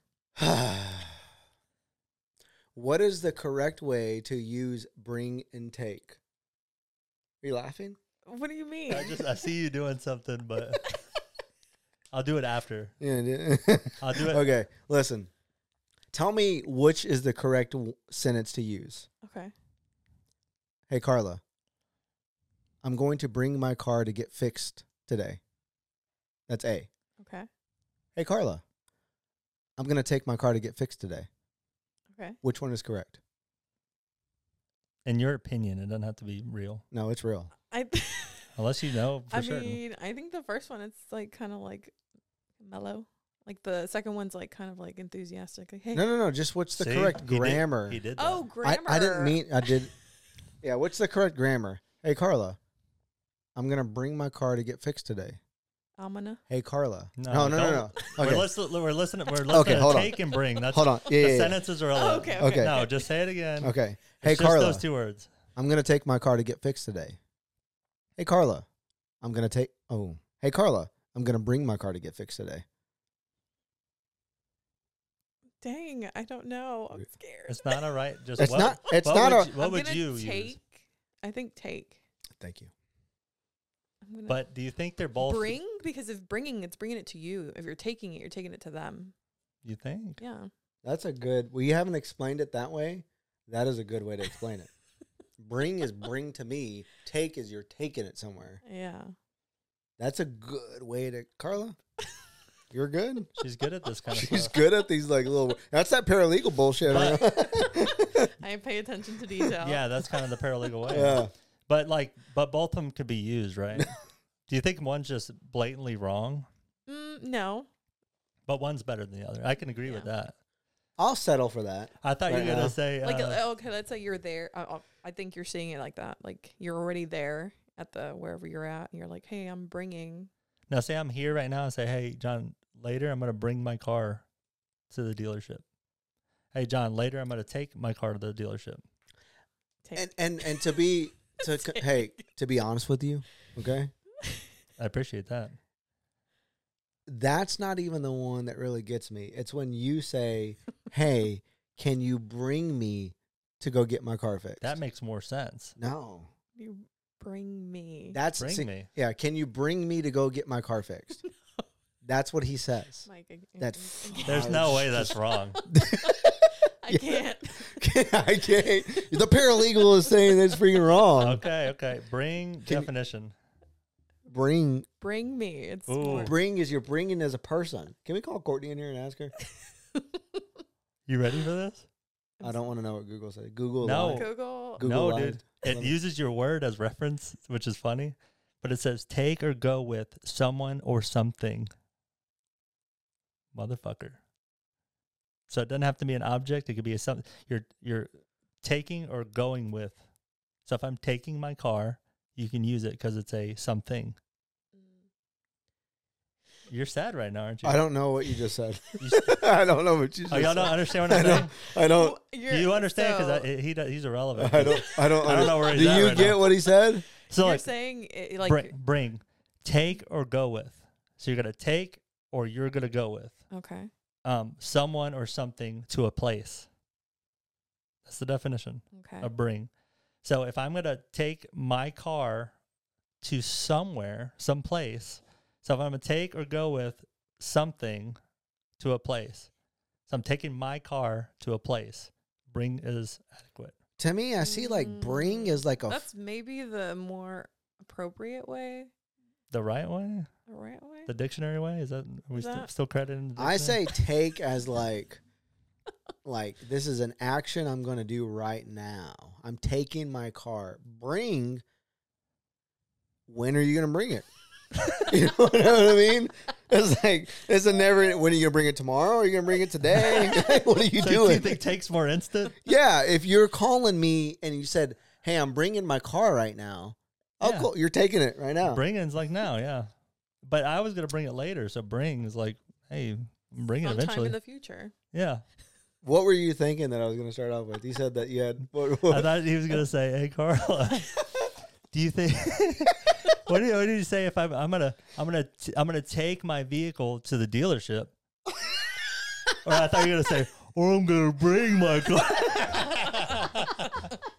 What is the correct way to use bring and take? Are you laughing? What do you mean? I just I see you doing something, but I'll do it after. Yeah. yeah. I'll do it. Okay. Listen. Tell me which is the correct w- sentence to use. Okay. Hey, Carla. I'm going to bring my car to get fixed today. That's A. Okay. Hey, Carla. I'm going to take my car to get fixed today. Okay. Which one is correct? In your opinion, it doesn't have to be real, No, it's real. I. unless you know for I certain. mean, I think the first one it's like kind of like mellow. Like the second one's like kind of like enthusiastic. Like, hey. No, no, no. Just what's the See? correct He did- grammar? He did. That. Oh, I, grammar. I didn't mean, I did. Yeah, what's the correct grammar? Hey, Carla. I'm going to bring my car to get fixed today. I'm gonna. Hey, Carla. No, No, no, no, no. don't. Okay. We're listening. We're listening. We're listening. Okay, to hold on. take and bring. That's Hold on. Yeah, The yeah, yeah. sentences are all. Oh, okay, okay. Okay. No, just say it again. Okay. It's Hey, just Carla. those two words. I'm going to take my car to get fixed today. Hey, Carla. I'm going to take, oh, hey, Carla. I'm going to bring my car to get fixed today. Dang, I don't know. I'm scared. It's not all right. Just It's what, not- it's what not would a- you, what I'm would gonna you take? use? I think take. Thank you. I'm gonna But do you think they're both? bring because if bringing, it's bringing it to you. If you're taking it, you're taking it to them. You think? Yeah. That's a good, well, you haven't explained it that way. That is a good way to explain it. Bring is bring to me. Take is you're taking it somewhere. Yeah. That's a good way to Carla. You're good. She's good at this kind of She's stuff. good at these like little. That's that paralegal bullshit. But- I pay attention to detail. Yeah, that's kind of the paralegal way. yeah. But like, but both of them could be used, right? Do you think one's just blatantly wrong, Mm, no. but one's better than the other? I can agree with Yeah. that. I'll settle for that. I thought you Right were gonna now. say Like, uh, uh, okay, let's say you're there. I, I- I think you're seeing it like that. Like, you're already there at the wherever you're at, and you're like, hey, I'm bringing. now. Say I'm here right now and say, hey, John, later I'm gonna bring my car to the dealership. Hey, John, later I'm gonna take my car to the dealership. Take. And and and to be to Take. hey to be honest with you, okay, I appreciate that. that's not even the one that really gets me. It's when you say, "Hey, can you bring me to go get my car fixed?" That makes more sense. no, You bring me. that's Bring see- me. Yeah, can you bring me to go get my car fixed? That's what he says. Mike, I, That I, There's no way that's wrong. I Yeah. can't. I can't. The paralegal is saying that's freaking wrong. Okay, okay. Bring Can- definition. Bring Bring me. It's Ooh. more. bring is you're bringing as a person. Can we call Courtney in here and ask her? You ready for this? I don't want to know what Google said. Google. No. lied. Google. Google no, lied. dude. It Let me- uses your word as reference, which is funny, but it says take or go with someone or something. Motherfucker. So it doesn't have to be an object. It could be a something you're you're taking or going with. So if I'm taking my car, you can use it because it's a something. You're sad right now, aren't you? I don't know what you just said. You s- I don't know what you just oh, y'all said. don't understand what I I'm don't. saying? I don't. Do you understand? So, Because he does, he's irrelevant. I don't. I don't. I don't know where he's Do at you right get now. what he said? So you're like, saying it, like bring, bring, take or go with. So you're gonna take or you're gonna go with okay. um, someone or something to a place. That's the definition Okay. of bring. So if I'm gonna take my car to somewhere, some place, so if I'm gonna take or go with something to a place, so I'm taking my car to a place. Bring is adequate. To me, I see like bring is like a. That's maybe the more appropriate way. The right way, The right way. the dictionary way. Is that are we Is st- that- still crediting? The I dictionary? say take as like, like this is an action I'm going to do right now. I'm taking my car. Bring. When are you going to bring it? You know what I mean? It's like it's a never. When are you going to bring it tomorrow? Are you going to bring it today? What are you So doing? Do you think takes more instant? Yeah, if you're calling me and you said, "Hey, I'm bringing my car right now," oh, Yeah. cool, you're taking it right now. Bringing's like now, yeah. But I was gonna bring it later, so bring is like, hey, I'm bringing it Sometime eventually. in the future. Yeah, What were you thinking that I was going to start off with? You said that you had. What, what- I thought he was gonna say, hey, Carla, do you think? what, did, what did you say? If I'm, I'm gonna, I'm gonna, t- I'm gonna take my vehicle to the dealership, or I thought you were gonna say, or I'm gonna bring my car.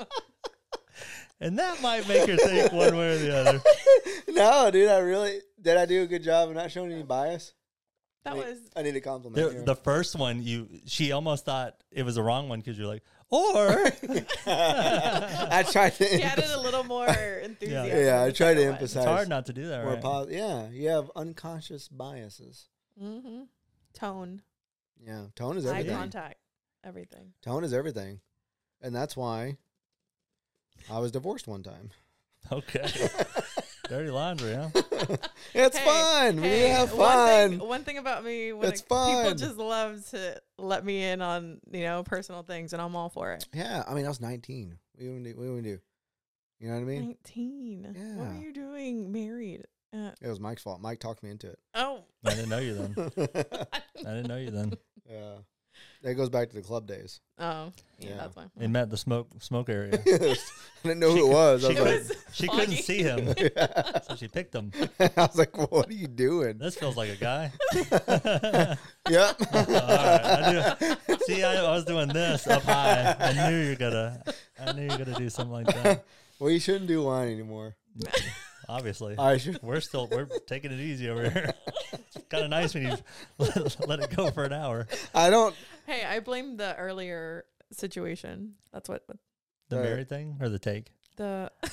And that might make her think one way or the other. No, dude, I really did. I do a good job of not showing any bias. That I need, was I need a compliment. The, here. the first one, you she almost thought it was the wrong one because you're like, or I tried to. he added a little more enthusiasm. Yeah, I the tried to second one. emphasize. it's hard not to do that, more right? pos- yeah, you have unconscious biases. Mm-hmm. Tone, Yeah, tone is eye everything. contact, everything. Tone is everything, and that's why I was divorced one time. Okay. Dirty laundry, huh? It's Hey, fun. we hey, have One fun. thing, one thing about me, when It's it- people fun. just love to let me in on you know personal things, and I'm all for it. Yeah, I mean, I was nineteen. What do you want to do? What do you want to do? You know what I mean? Nineteen. What Yeah. were you doing? Married? Uh, It was Mike's fault. Mike talked me into oh, I didn't know you then. it. I didn't know you then. Yeah, that goes back to the club days. oh, yeah, Yeah. that's why. They met the smoke smoke area. I didn't know She who it could- was. I she was like, was She foggy. couldn't see him, Yeah. so she picked him. I was like, well, what are you doing? This feels like a guy. Yep. All right, I knew, see, I, I was doing this up high. I knew you were gonna. I knew you were gonna do something like that. Well, you shouldn't do wine anymore. Obviously, I should. we're still we're taking it easy over here. It's kind of nice when you let, let it go for an hour. I don't. Hey, I blame the earlier situation. That's what what The Right. married thing or the take? the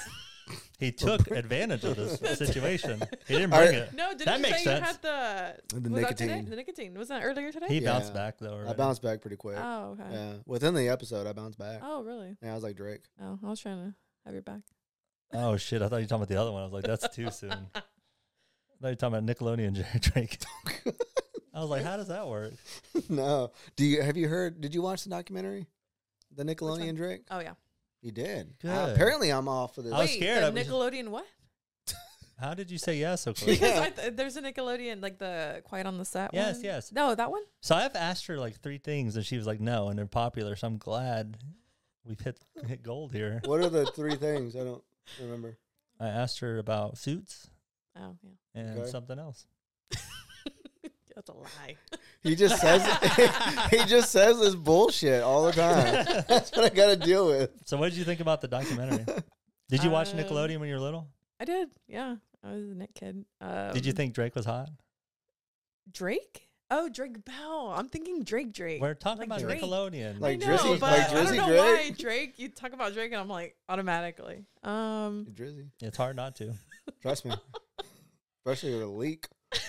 he took advantage of this situation. He didn't I- bring it. No, didn't That you makes say sense. you had the, The was that today? nicotine. The nicotine. Was that earlier today? He Yeah. bounced back though. I Already. bounced back pretty quick. Oh, okay. Yeah, within the episode, I bounced back. Oh, really? Yeah, I was like Drake. Oh, I was trying to have your back. Oh shit! I thought you were talking about the other one. I was like, that's too soon. I thought you were talking about Nickelodeon Jerry Drake. I was like, how does that work? No, do you have you heard? Did you watch the documentary, the one? Nickelodeon Drake? Oh, yeah. You did. Good. Uh, apparently, I'm off for this. I was Wait, scared. the I was- Nickelodeon what? How did you say yes so quick? Because Yeah. I th- there's a Nickelodeon, like the Quiet on the Set Yes, one. yes. No, that one? So I've asked her like three things, and she was like, no, and they're popular. So I'm glad we've hit hit gold here. What are the three things? I don't remember. I asked her about Suits Oh, yeah. and Okay. something else. That's a lie. He just says he just says this bullshit all the time. That's what I got to deal with. So what did you think about the documentary? Did you watch Um, Nickelodeon when you were little? I did. Yeah. I was a Nick kid. Um, Did you think Drake was hot? Drake? Oh, Drake Bell. I'm thinking Drake Drake. We're talking like about Drake. Nickelodeon. Like I know, Drizzy- but like I don't Drizzy know Drake? why Drake. You talk about Drake, and I'm like automatically. Um, Drizzy, It's hard not to. trust me. Especially with a leak.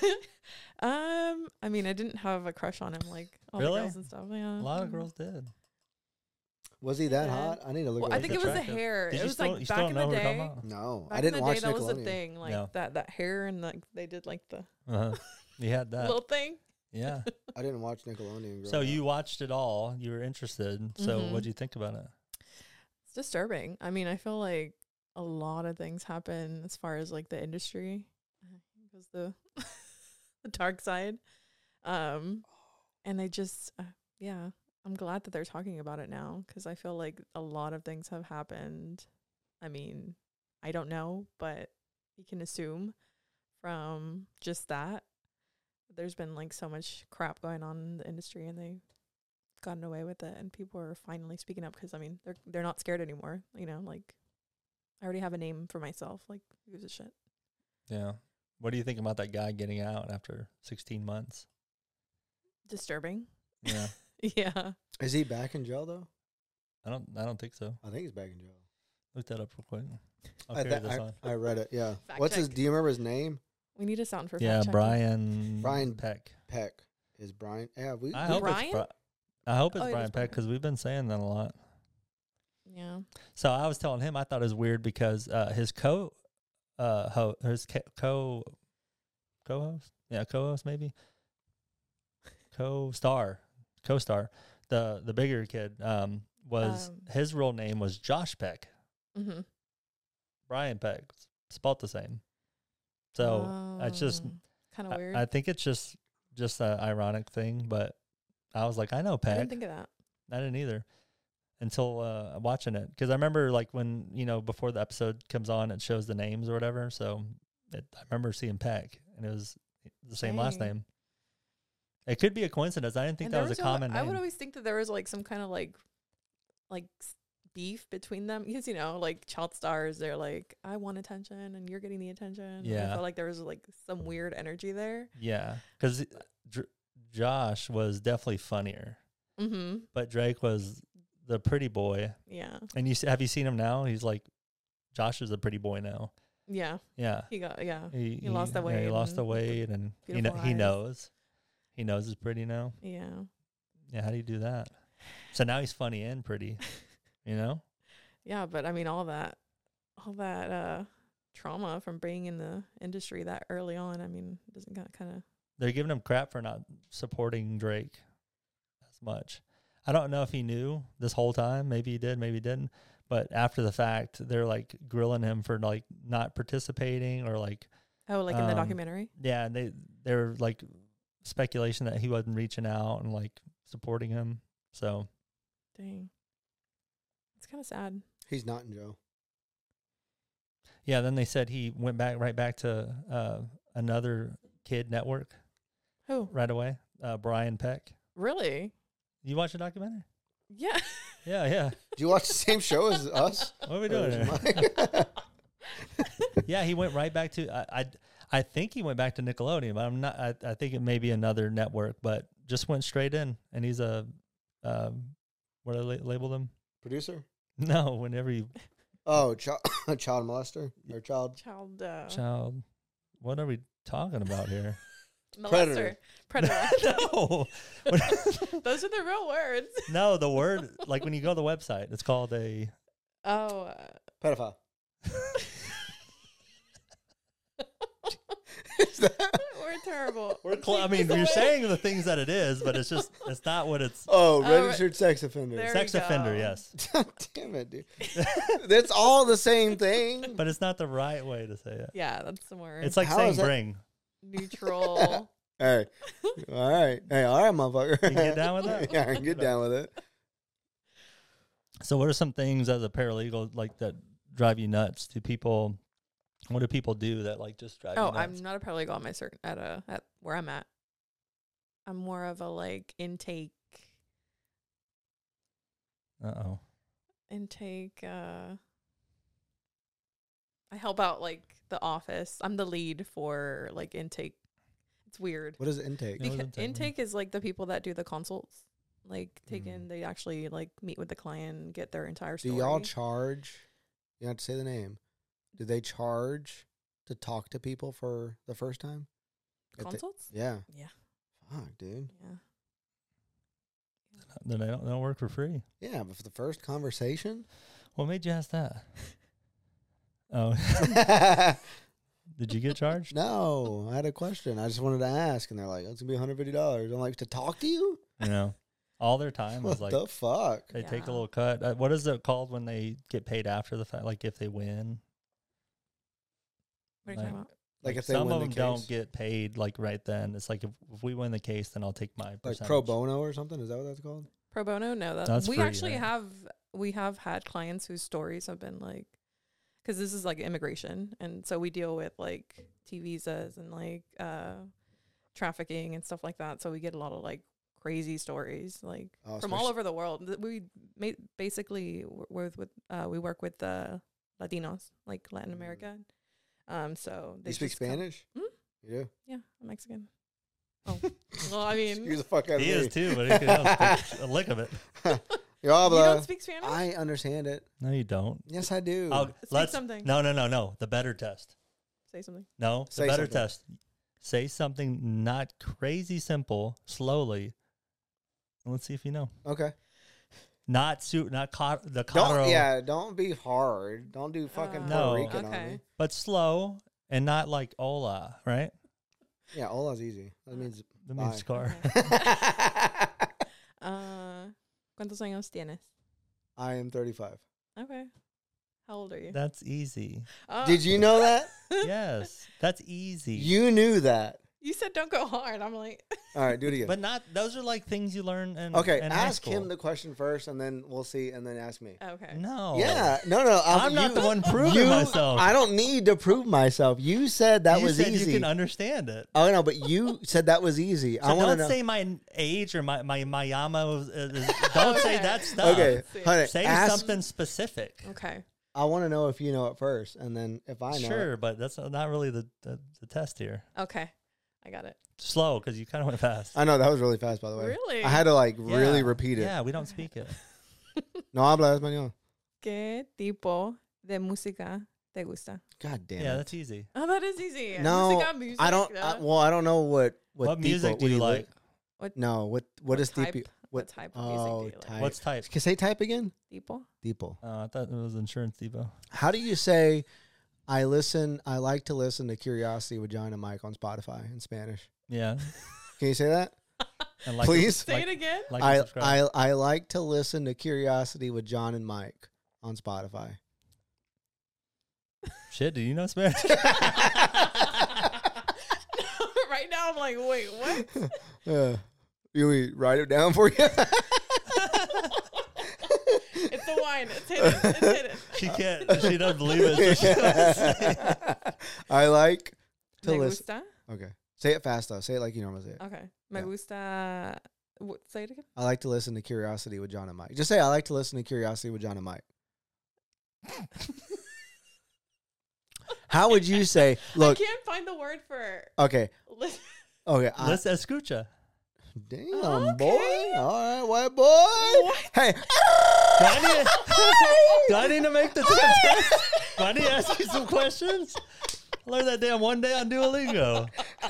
um. I mean, I didn't have a crush on him like all Really? the girls and stuff. Yeah, A lot of Mhm. girls did. Was he that Yeah. hot? I need to look. Well, at I think his it was the attractive. hair. Did It you was still, like you still back don't in know the who we're talking day. about? No, Back I didn't in the watch day, that was the Nickelodeon. thing, like No. that that hair and like they did like the Uh-huh. You had that. little thing. Yeah. I didn't watch Nickelodeon. So growing you up. watched it all. You were interested. So Mhm. what do you think about it? It's disturbing. I mean, I feel like a lot of things happen as far as like the industry goes the the dark side. Um, and they just uh, yeah, I'm glad that they're talking about it now because I feel like a lot of things have happened. I mean, I don't know, but you can assume from just that there's been like so much crap going on in the industry and they've gotten away with it and people are finally speaking up because I mean they're they're not scared anymore, you know, like I already have a name for myself, like who gives a shit. Yeah. What do you think about that guy getting out after sixteen months? Disturbing. Yeah. Yeah. Is he back in jail though? I don't I don't think so. I think he's back in jail. Look that up real quick. I'll I, carry thi- this I, on. I read it. Yeah. Fact What's his? check. Do you remember his name? We need a sound for Yeah, fact checking. Brian Brian Peck. Peck. Is Brian? Yeah. We. I we- hope Brian? it's Bri- I hope it's Oh, it is Brian Peck Brian. because we've been saying that a lot. Yeah. So I was telling him I thought it was weird because uh, his co uh ho- his ca- co co-host yeah co-host maybe co-star co-star the the bigger kid um was Um. his real name was Josh Peck. Mm-hmm. Brian Peck spelled the same. So it's just kind of I, weird. I think it's just just an ironic thing, but I was like I know I Peck. didn't think of that. I didn't either until uh, watching it because I remember like when you know before the episode comes on, it shows the names or whatever. So it, I remember seeing Peck, and it was the same last Dang. name. It could be a coincidence. I didn't think And that there was a al- common I would name. always think that there was like some kind of like like s- beef between them because you know like child stars, they're like I want attention and you're getting the attention. And I Yeah. felt like there was like some weird energy there. Yeah, because Dr- Josh was definitely funnier, Mm-hmm. but Drake was the pretty boy. Yeah. And you s- have you seen him now? He's like Josh is a pretty boy now. Yeah. Yeah, He got yeah. he, He lost the yeah, he weight lost the and with the weight, and he kn- beautiful he eyes. knows. He knows he's pretty now. Yeah. Yeah, how do you do that? So now he's funny and pretty, you know? Yeah, but I mean all that all that uh trauma from being in the industry that early on, I mean, doesn't kind of They're giving him crap for not supporting Drake as much. I don't know if he knew this whole time. Maybe he did, maybe he didn't. But after the fact, they're like grilling him for like not participating or like, Oh, like in the Um, documentary? yeah, and they they're like speculation that he wasn't reaching out and like supporting him. So Dang. It's kind of sad. He's not in jail. yeah, then they said he went back right back to uh, another kid network Who? right away. Uh, Brian Peck. Really? You watch the documentary? Yeah. Yeah, yeah. Do you watch the same show as us? What are we Or doing is here? mine- Yeah, he went right back to. I, I, I think he went back to Nickelodeon, but I'm not. I, I think it may be another network, but just went straight in, and he's a, um, what do they la- label him? Producer? No, whenever you Oh, child, child molester or child Child. Uh, Child. What are we talking about here? molester. Predator. No. Those are the real words. No, the word, like when you go to the website, it's called a. Oh. Uh, pedophile. Is that? we're terrible. We're cl- I mean, you're saying the things that it is, but it's just, it's not what it's. Oh, Oh, registered sex offender. there- Sex we offender, go. yes. Damn it, dude. That's all the same thing. But it's not the right way to say it. Yeah, that's the word. It's like How saying is that- bring. neutral. Hey, all right. Hey, all right, motherfucker. You can get down with that? Yeah, I can get down with it. So, what are some things as a paralegal like that drive you nuts? Do people, what do people do that like just drive Oh, you nuts? I'm not a paralegal at my certain at a at where I'm at. I'm more of a like intake Uh oh. intake uh I help out like the office. I'm the lead for like intake. It's weird. What is intake? Yeah. What does Because intake mean? intake is like the people that do the consults. Like take Mm. in they actually like meet with the client and get their entire Do story. y'all charge? You have to say the name. Do they charge to talk to people for the first time? If they- consults? yeah. Yeah. Fuck, dude. Yeah. Then they don't, they don't work for free. Yeah, but for the first conversation. What made you ask that? Oh, did you get charged? No, I had a question. I just wanted to ask, and they're like, "It's gonna be one hundred fifty dollars." I'm like, "To talk to you? You know, all their time What is like the fuck?" they take a Yeah. little cut. Uh, what is it called when they get paid after the fact? Like if they win, What are you Like- talking about? Like, like if they some win of the them case, don't get paid like right then. It's like if, if we win the case, then I'll take my like percentage. pro bono or something. Is that what that's called? Pro bono? No, that That's we free, actually right? have we have had clients whose stories have been like, because this is like immigration, and so we deal with like T visas and like uh, trafficking and stuff like that. So we get a lot of like crazy stories like Oh, from all especially- over the world. Th- We ma- basically w- with with uh, we work with uh, Latinos, like Latin Mm. America. Um, so they You speak just come- Spanish? Hmm? Yeah. Yeah, I'm Mexican. Oh, well, I mean, Excuse the fuck out of He me. is too, but he can speak a lick of it. Yo you habla. don't speak Spanish? I understand it. No, you don't. Yes, I do. Oh, Speak let's something. no, no, no, no. The better test. Say something. No, Say the better something. test. Say something not crazy simple, slowly. And let's see if you know. Okay. Not su- not ca- the Don't. caro, Yeah. Don't be hard. Don't do fucking Uh, Puerto No. Rican on Okay. me. but slow and not like hola, right? Yeah. Ola's easy. That means. That means Bye. car. Uh, ¿Cuántos años tienes? I am thirty-five. Okay. How old are you? That's easy. Oh. Did you know that? Yes, that's easy. You knew that. You said don't go hard. I'm like, All right. Do it again. but not those are like things you learn in Okay. in high Ask school. him the question first, and then we'll see, and then ask me. okay. No. Yeah. No. No. I'll- I'm not you- the one proving you- myself. I don't need to prove myself. You said that you was said easy. You can understand it. Oh no, but you said that was easy. So I want to don't know. say my age or my my my yama. is- is- don't say Okay. that stuff. Okay, Let's see. honey, Say ask- something specific. Okay. I want to know if you know it first, and then if I know. Sure, it, but that's not really the, the, the test here. Okay. I got it. Slow, because you kind of went fast. I know that was really fast, by the way. Really? I had to like really Yeah. repeat it. Yeah, we don't speak it. No habla español. ¿Qué tipo de música te gusta? God damn Yeah, it. that's easy. Oh, that is easy. No, Música, music, I don't. I, uh, well, I don't know what what, What music tipo- do what you li- like? No, what what is type? tipo? What type of music oh, do you like? type. What's type? Can say type again? Tipo? Tipo. Uh, I thought it was Insurance Depot. How do you say? I listen. I like to listen to Curiosity with John and Mike on Spotify in Spanish. Yeah. Can you say that? And like Please? Say like, it again. like and I, subscribe. I I like to listen to Curiosity with John and Mike on Spotify. Shit, do you know Spanish? Right now, I'm like, wait, what? Uh, you want me to write it down for you? It's the wine. It's hidden. It's hidden. she can't. She doesn't believe it. So she doesn't say it. I like to Me listen. gusta. Okay, say it fast though. Say it like you normally say it. Okay. Me Yeah. gusta. What, say it again. I like to listen to Curiosity with John and Mike. Just say I like to listen to Curiosity with John and Mike. How would you say? Look, I can't find the word for. okay, Listen. okay. I, Let's escucha. damn, boy. Okay. All right, white boy. What? Hey, Do I need, do I need to make the test? Do I need to ask you some questions? I learned that damn one day on Duolingo.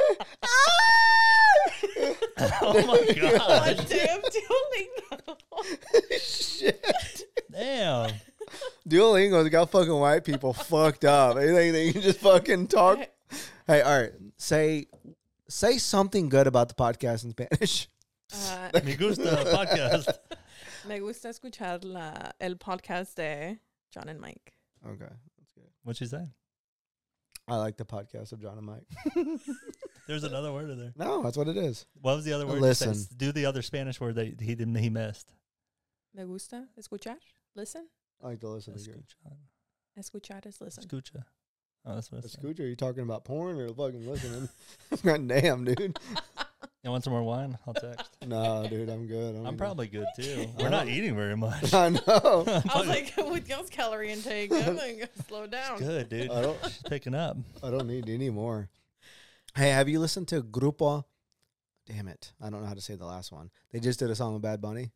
Oh my god! One day of Duolingo. Shit. Damn. Duolingo's got fucking white people fucked up. They think they can just fucking talk. Hey, all right. Say say something good about the podcast in Spanish. Uh, Me gusta podcast. me gusta escuchar la, el podcast de John and Mike. Okay, that's good. What'd you say? I like the podcast of John and Mike. There's another word in there. No, that's what it is. What was the other word? Listen. You said? Do the other Spanish word that he didn't. He missed. Me gusta escuchar. Listen. I like to listen to you. Escucha. Escuchar is listen. Escucha. Oh, that's what it's. Scooter, are you talking about porn or fucking listening? God damn, dude. You want some more wine? I'll text. No, dude, I'm good. I'm good. probably good too. We're not eating very much. I know. I was like, with y'all's calorie intake, I'm gonna slow down. Good, dude. I don't. She's picking up. I don't need any more. Hey, have you listened to Grupo? Damn it, I don't know how to say the last one. They just did a song with Bad Bunny.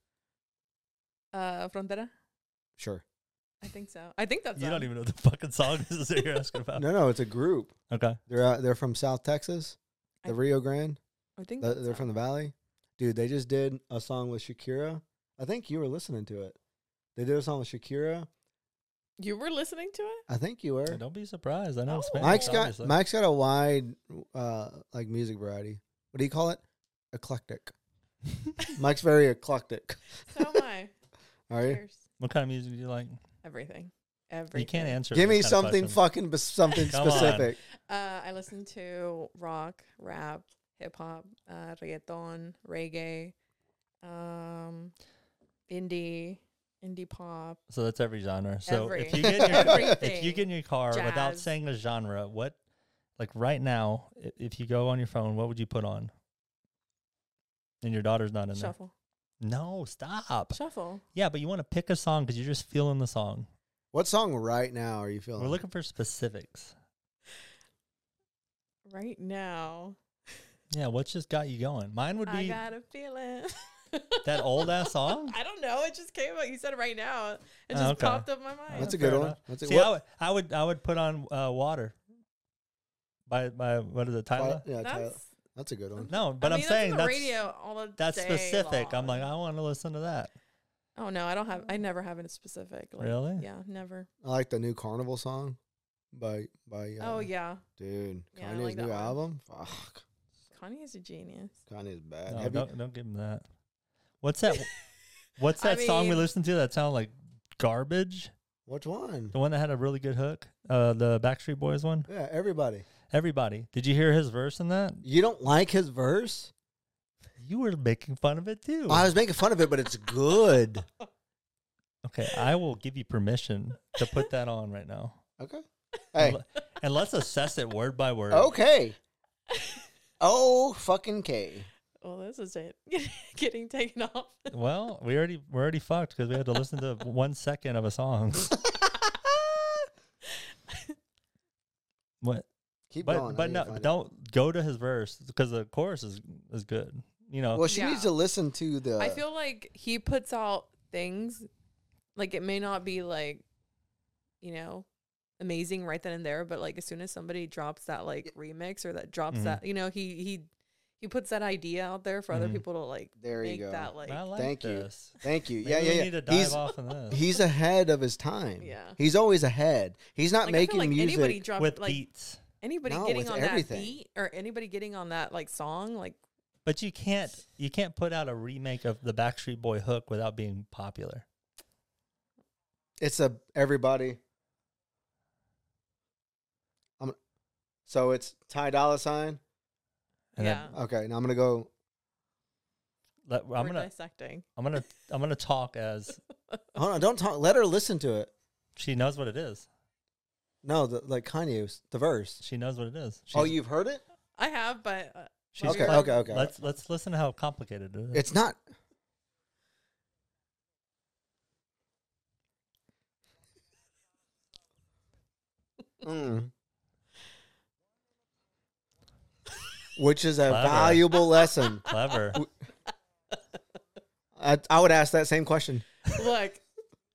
Uh, Frontera? Sure. I think so. I think that's You them. don't even know the fucking song is that you're asking about. No, no, it's a group. Okay. They're uh, they're from South Texas, the I- Rio Grande. I think The, that's they're them. from the Valley. Dude, they just did a song with Shakira. I think you were listening to it. They did a song with Shakira. You were listening to it? I think you were. Hey, don't be surprised. I know Oh. Spanish. Mike's got obviously. Mike's got a wide uh like music variety. What do you call it? Eclectic. Mike's very eclectic. So am I. Are you? Cheers. What kind of music do you like? Everything. Everything. You can't answer. Give me this kind of something question. fucking bes- something Come on. specific. Uh, I listen to rock, rap, hip hop, uh, reggaeton, reggae, um, indie, indie pop. So that's every genre. So Every- if you get in your if you everything. get in your car without Jazz. saying a genre, what like right now, i- if you go on your phone, what would you put on? And your daughter's not in Shuffle. there. No, stop. Shuffle. Yeah, but you want to pick a song because you're just feeling the song. What song right now are you feeling? We're looking for specifics. Right now. Yeah, what's just got you going? Mine would I be got a feeling. that old ass song. I don't know. It just came out. You said it right now. It Oh, just okay. popped up in my mind. That's a Fair good one. enough. That's a, See, what- I would, I would, I would put on uh, "Water" by by what is it, Tyler? yeah, Tyler. That's, That's a good one. No, but I I'm mean, saying that's on the that's radio all the that's day specific. I'm like, long. I want to listen to that. Oh no, I don't have. I never have it specific. Like, Really? Yeah, never. I like the new Carnival song by by. Uh, Oh yeah, dude, Yeah, I Kanye's like that new one. album. Fuck, Kanye is a genius. Kanye's bad. No, Have you- don't don't give him that. What's that? What's I that song we mean- listened to that sounded like garbage? which one? The one that had a really good hook, uh, the Backstreet Boys one. Yeah, everybody. Everybody, did you hear his verse in that? You don't like his verse? You were making fun of it too. I was making fun of it, but it's good. Okay, I will give you permission to put that on right now. Okay. Hey. And, le- and let's assess it word by word. Okay. Oh fucking K. Well, this is it. Getting taken off. Well, we already we're already fucked because we had to listen to one second of a song. What? Keep But going. I but need no, to find it. don't go to his verse because the chorus is is good. You know. Well, she Yeah. needs to listen to the. I feel like he puts out things, like it may not be like, you know, amazing right then and there, but like as soon as somebody drops that like remix or that drops Mhm. that, you know, he he he puts that idea out there for other Mhm. people to like There you make go. that like I like Thank you. this. Thank you. Maybe yeah, we yeah, yeah. need to dive he's off in this he's ahead of his time. Yeah. He's always ahead. He's not like, making I feel like music. anybody drop with like beats. anybody No, getting with on everything. that beat or anybody getting on that like song like But you can't you can't put out a remake of the Backstreet Boy hook without being popular. It's a everybody. I'm, so it's Ty Dolla Sign. And yeah. then Okay, now I'm gonna go. let, I'm we're gonna dissecting. I'm gonna I'm gonna talk as Hold on, don't talk. Let her listen to it. she knows what it is. No, the, like Kanye's the verse. She knows what it is. Oh, She's- you've heard it? I have, but uh, she's Okay, playing- okay, okay. Let's let's listen to how complicated it is. It's not. Mm. Which is a Clever. valuable lesson. Clever. I, I would ask that same question. look,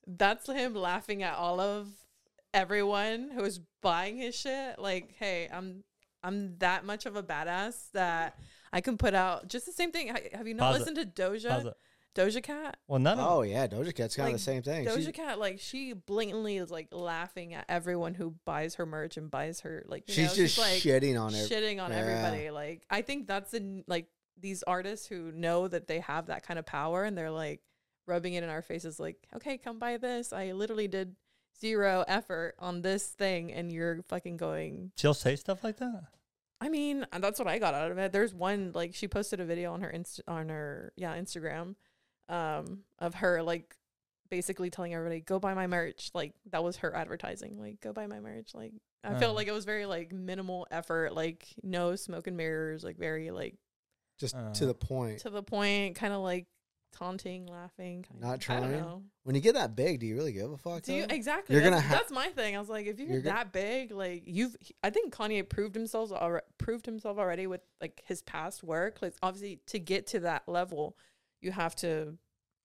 that's him laughing at all of everyone who's buying his shit. Like, hey, I'm I'm that much of a badass that I can put out just the same thing. Ha- Have you not Pause listened to Doja? Pause it. Doja Cat? Well, none of Oh yeah, Doja Cat's kind of Like, the same thing. Doja She- Cat, like, she blatantly is like laughing at everyone who buys her merch and buys her, like, you she's know, just she's like shitting on it. shitting on Yeah. everybody. Like, I think that's in like these artists who know that they have that kind of power and they're like rubbing it in our faces, like, okay, come buy this. I literally did zero effort on this thing, and you're fucking going. she'll say stuff like that. I mean, and that's what I got out of it. There's one, like, she posted a video on her inst- on her yeah Instagram, um, of her like basically telling everybody, go buy my merch. Like, that was her advertising. Like, go buy my merch. Like, I Uh. felt like it was very like minimal effort, like no smoke and mirrors, like very like just Uh. to the point. to the point, kind of like taunting, laughing, kind Not of, I don't trying? know. When you get that big, do you really give a fuck? Do you though? exactly? You're that's, gonna ha- that's my thing. I was like, if you're, You're gonna- that big, like you've, I think Kanye proved himself alre- proved himself already with like his past work. Like, obviously, to get to that level, you have to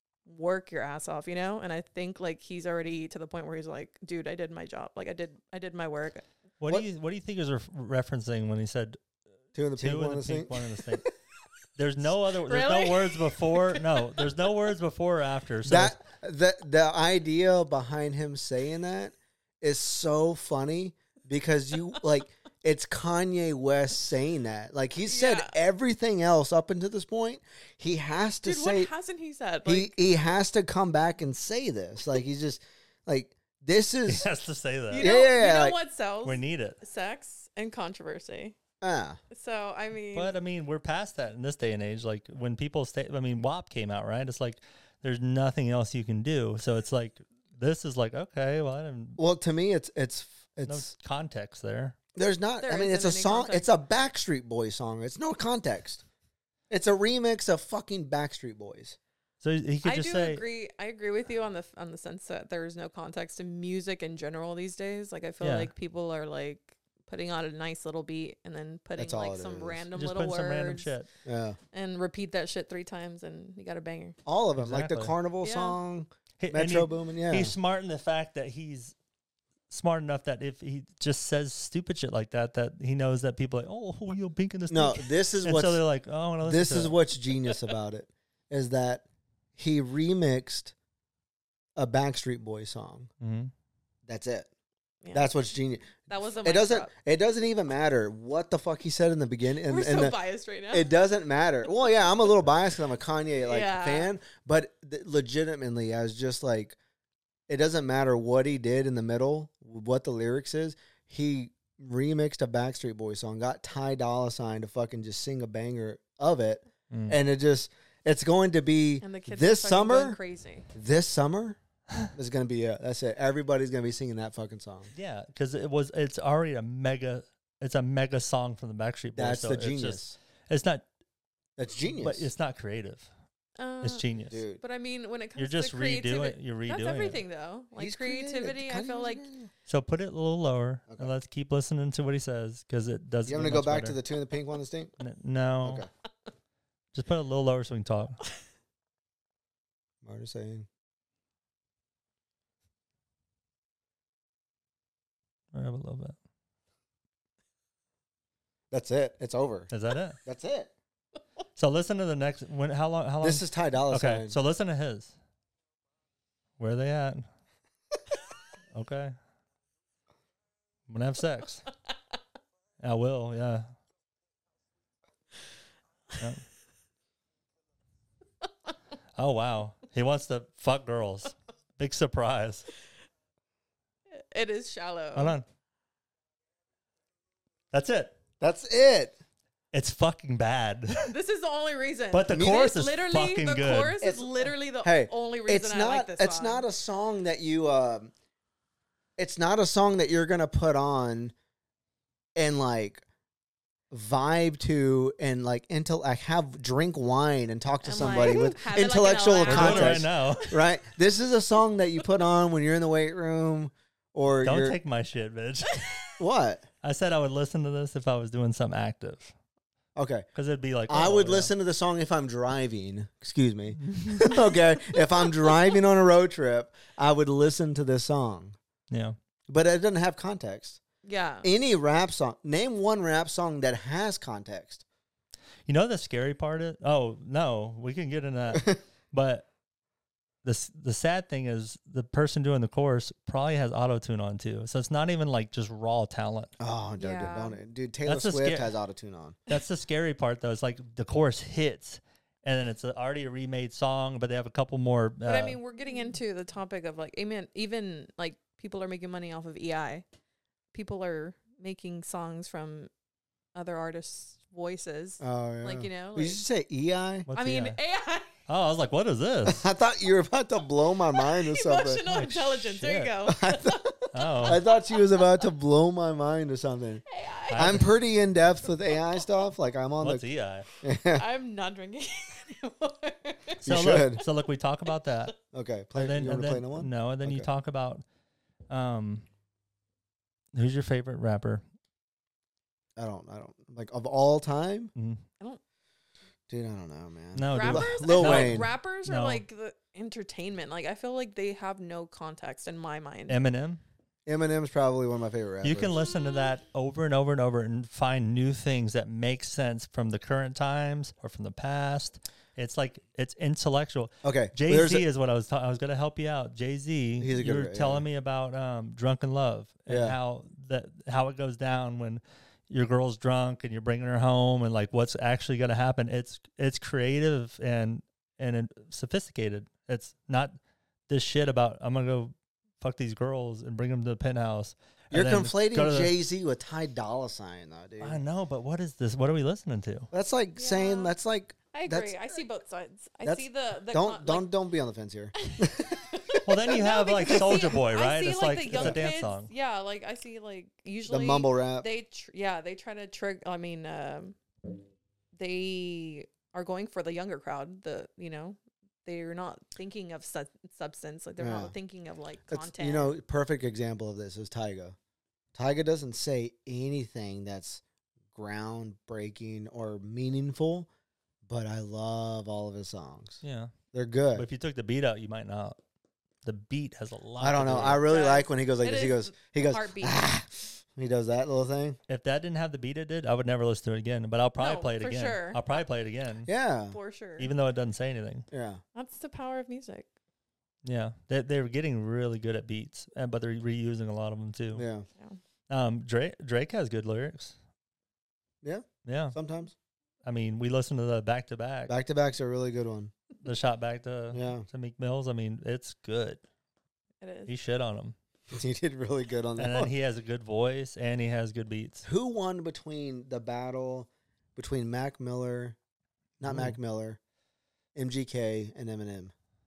work your ass off, you know. And I think like he's already to the point where he's like, dude, I did my job. Like, I did, I did my work. What, What- do you What do you think he was ref- referencing when he said Two in the pink, two one in in the the pink, sink. one in the stink? There's no other. There's Really? no words before. No, there's no words before or after. So That the the idea behind him saying that is so funny because you like it's Kanye West saying that. Like he said Yeah. everything else up until this point. He has to Dude, say what hasn't he said? Like, he he has to come back and say this. Like he's just like this he is has to say that. you Yeah, know, yeah, yeah, you know like- what sells? We need it. Sex and controversy. ah So I mean, But I mean, we're past that in this day and age. Like when people stay, I mean, W A P came out, right? It's like there's nothing else you can do. So it's like this is like okay, well, I didn't. well to me it's it's No it's context there. there's not There I mean it's a isn't any song context. it's a Backstreet Boys song. It's no context. It's a remix of fucking Backstreet Boys. So he could I just do say, agree. I agree with you on the on the sense that there is no context to music in general these days. Like I feel Yeah. like people are like putting on a nice little beat and then putting That's all like it some is. random just little put some random words shit. Yeah. and repeat that shit three times and you got a banger. All of them, like the Exactly. Carnival Yeah. song, He- and Metro he- Boomin. Yeah, He's smart in the fact that he's smart enough that if he just says stupid shit like that, that he knows that people are like, oh, who you pink in this? no. This is and what's so they're like, oh, I want to listen this to is it. what's genius about it is that he remixed a Backstreet Boys song. Mhm. That's it. Yeah. That's what's genius. That was a It mic doesn't. drop. It doesn't even matter what the fuck he said in the beginning. And, We're and so the, biased right now. it doesn't matter. Well, yeah, I'm a little biased because I'm a Kanye like Yeah. fan, but th- legitimately, as just like, it doesn't matter what he did in the middle, what the lyrics is. He remixed a Backstreet Boys song, got Ty Dolla Sign to fucking just sing a banger of it, Mm. and it just it's going to be and the kids this are fucking going summer. crazy. This summer is gonna be it. That's it. Everybody's gonna be singing that fucking song. Yeah, because it was. It's already a mega. It's a mega song from the Backstreet Boys. That's so the it's genius. just- It's not. That's genius. But it's not creative. Uh, It's genius. dude. But I mean, when it comes You're just to redoing. creativity, You're redoing that's it. everything though. Like He's creative. creativity, I Kanye feel was like creative. So put it a little lower, Okay. and let's keep listening to what he says because it does. You want to go back to the two in the pink one, the stink? N- no. Okay. Just put it a little lower so we can talk. Marta saying. Or have a little bit. That's it. It's over. Is that it? That's it. So listen to the next. When? How long? How long? This is Ty Dolla okay. Sign. So listen to his. Where are they at? Okay. I'm gonna have sex. I will. Yeah. Yep. Oh wow. He wants to fuck girls. Big surprise. it is shallow. Hold on. That's it. That's it. It's fucking bad. This is the only reason. But the Me- chorus This is literally fucking the good. chorus It's- is literally the hey, only reason It's I not. like this It's song. not a song that you. Um, it's not a song that you're gonna put on, and like vibe to, and like until like have drink wine and talk to And, somebody like, with have it, like, in a intellectual lounge. We're doing it right context, now. right? This is a song that you put on when you're in the weight room, or Don't you're take my shit, bitch. what? I said I would listen to this if I was doing something active. Okay. Because it'd be like I oh, would yeah. listen to the song if I'm driving. Excuse me. Okay. If I'm driving on a road trip, I would listen to this song. Yeah. But it doesn't have context. Yeah. Any rap song. Name one rap song that has context. You know the scary part is oh no, we can get in that. But the s- the sad thing is the person doing the chorus probably has auto tune on too. So it's not even like just raw talent. Oh, dude, Yeah. don't it? Dude, Taylor That's a Swift sca- has autotune on. That's the scary part though. It's like the chorus hits and then it's a, already a remade song, but they have a couple more. Uh, But I mean, we're getting into the topic of like, even even like people are making money off of E I. People are making songs from other artists' voices. Oh, yeah. Like, you know, Did you like- say E I? what's I mean, the, uh, A I, oh, I was like, what is this? I thought you were about to blow my mind or something. emotional Like, intelligence. There you shit. go. I, thought, Oh, I thought she was about to blow my mind or something. A I. I'm pretty in depth with A I stuff. Like I'm on what's the. E I? I'm not drinking anymore. So You look, should. so look, we talk about that. Okay, play. And then, you and want to play then no one? no, and then you Okay. talk about um, who's your favorite rapper? I don't. I don't like of all time, Mm. dude. I don't know, man. No, dude. rappers, Lil I feel Wayne. like rappers are No. like the entertainment. Like I feel like they have no context in my mind. Eminem. Eminem's probably one of my favorite rappers. You can listen to that over and over and over and find new things that make sense from the current times or from the past. It's like it's intellectual. Okay, Jay there's Z a- is what I was. Ta- I was going to help you out. Jay Z. He's a good You were ra- telling yeah. me about um, Drunken Love and Yeah. how that how it goes down when your girl's drunk and you're bringing her home and like what's actually going to happen. It's it's creative and and sophisticated. It's not this shit about I'm gonna go fuck these girls and bring them to the penthouse. and You're then go to conflating the- Jay Z with Ty Dolla Sign, though, dude. I know, but what is this? What are we listening to? That's like saying Yeah. that's like I That's- agree. I see both sides. I that's- see the, the don't con- don't like, don't be on the fence here. Well, then you No, have like because I see- Soulja Boy, I right? see, It's like, like the it's young a dance kids, song. Yeah, like I see like The usually mumble rap. they tr- yeah they try to trick. I mean, um, they are going for the younger crowd. The you know they're not thinking of su- substance. Like they're Yeah. not thinking of like That's, content. you know, perfect example of this is Tyga. Tyga doesn't say anything that's groundbreaking or meaningful, but I love all of his songs. Yeah, They're good. but if you took the beat out, you might not. The beat has a lot. I don't to know. do I with it. really Does. like when he goes like It this. He is goes, he goes, heartbeat. ah. He does that little thing. If that didn't have the beat it did, I would never listen to it again. But I'll probably No, play it for again. sure. I'll probably play it again, Yeah. for sure. even though it doesn't say anything. Yeah. That's the power of music. Yeah, they they're getting really good at beats, and but they're reusing a lot of them too. Yeah. Um, Drake Drake has good lyrics. Yeah. Yeah, Sometimes. I mean, we listen to the back to back, Back to back's a really good one. the shot back to Yeah. to Meek Mills. I mean, it's good. It is. He shit on him, He did really good on that and then one. he has a good voice and he has good beats. Who won between the battle between Mac Miller, not Ooh. Mac Miller, M G K, and Eminem?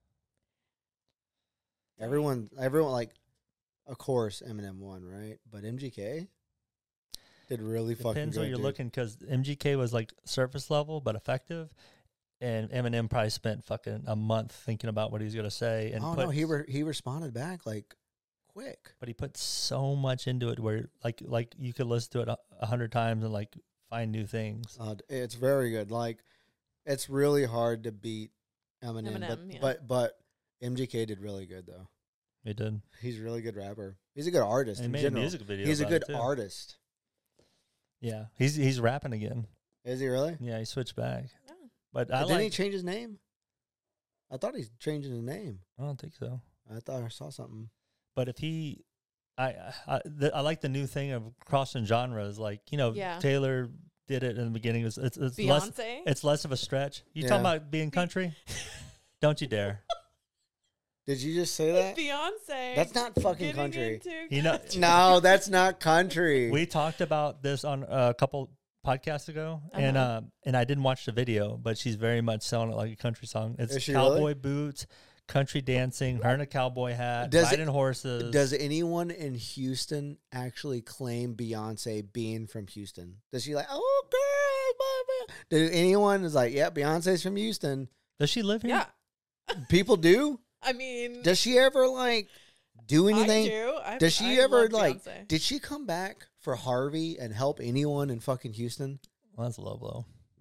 Everyone, everyone, like, of course, Eminem won, right? But M G K did really fucking Depends good. what you're dude. looking, because M G K was like surface level but effective, and Eminem probably spent fucking a month thinking about what he was gonna say. And Oh put, no, he re- he responded back like quick. but he put so much into it where like like you could listen to it a, a hundred times and like find new things. Uh, it's very good. Like, it's really hard to beat Eminem, but Eminem, yeah. but but M G K did really good though. He did. He's a really good rapper. He's a good artist And he in made general. a music video. He's a about good it, too. artist. Yeah, he's he's rapping again. Is he really? Yeah, he switched back. Yeah. But I Didn't he like. change his name? I thought he's changing his name. I don't think so. I thought I saw something. But if he, I I, the, I like the new thing of crossing genres. Like you know, Yeah. Taylor did it in the beginning. It's it's, it's less Beyonce. it's less of a stretch. You Yeah. talking about being country? Don't you dare. Did you just say that? Beyonce. That's not fucking getting country. into You know, country. No, that's not country. we talked about this on a couple podcasts ago, and Uh-huh. um, and I didn't watch the video, but she's very much selling it like a country song. It's Is she cowboy really? boots, country dancing, her in a cowboy hat, Does it- riding horses. Does anyone in Houston actually claim Beyonce being from Houston? Does she like, oh, girl, blah, blah. Do anyone is like, yeah, Beyonce's from Houston? Does she live here? Yeah. People do? I mean, Does she ever like do anything? I do. I, Does she I ever love like? Beyonce. Did she come back for Harvey and help anyone in fucking Houston? Well, that's a low blow.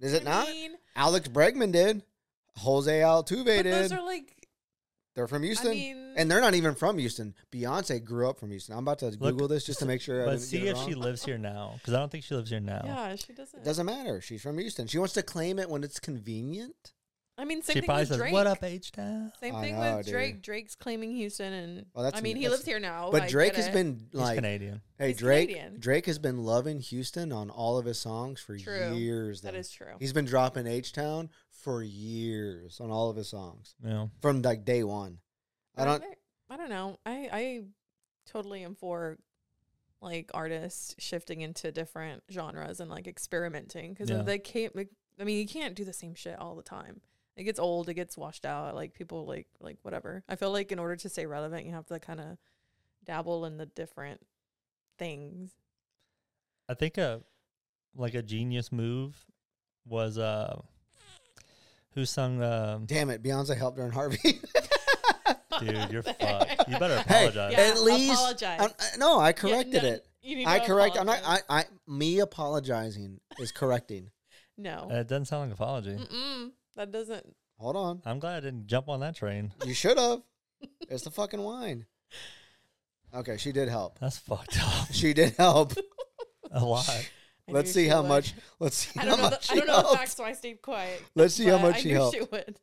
Is it I not? mean, Alex Bregman did. Jose Altuve but did. those are like, They're from Houston. I mean, And they're not even from Houston. Beyonce grew up from Houston. I'm about to Look, Google this just to make sure I But didn't see get it if wrong. she lives here now, because I don't think she lives here now. yeah, she doesn't. It doesn't matter. She's from Houston. She wants to claim it when it's convenient. I mean, same She thing probably with says, Drake. "What up, H Town?" Same I thing know, with dude. Drake. Drake's claiming Houston, and Well, that's- I mean, he that's- lives here now. But I Drake get has it. been He's like, Canadian. hey, He's Drake. Canadian. Drake has been loving Houston on all of his songs for True. years. That though. is true. He's been dropping H Town for years on all of his songs Yeah. from like day one. I don't. I don't know. I I totally am for like artists shifting into different genres and like experimenting because Yeah. they can't. Like, I mean, you can't do the same shit all the time. It gets old. It gets washed out. Like people like like whatever. I feel like in order to stay relevant, you have to kind of dabble in the different things. I think a like a genius move was uh who sung um Damn it, Beyonce helped her in Harvey. dude, you're fucked. You better Hey, apologize. Yeah, at least apologize. I- I- no, I Yeah, corrected no, it. You need I to correct. I'm not. apologize. I, I. Me apologizing is correcting. no. Uh, it doesn't sound like an apology. Mm-mm. That doesn't. Hold on. I'm glad I didn't jump on that train. You should have. It's the fucking wine. Okay, she did help. That's fucked up. She did help. A lot. I Let's knew see she how would. much. Let's see I how don't know. much The, I she don't know the helped. facts, so I stayed quiet. Let's see how but much I she knew helped. She would.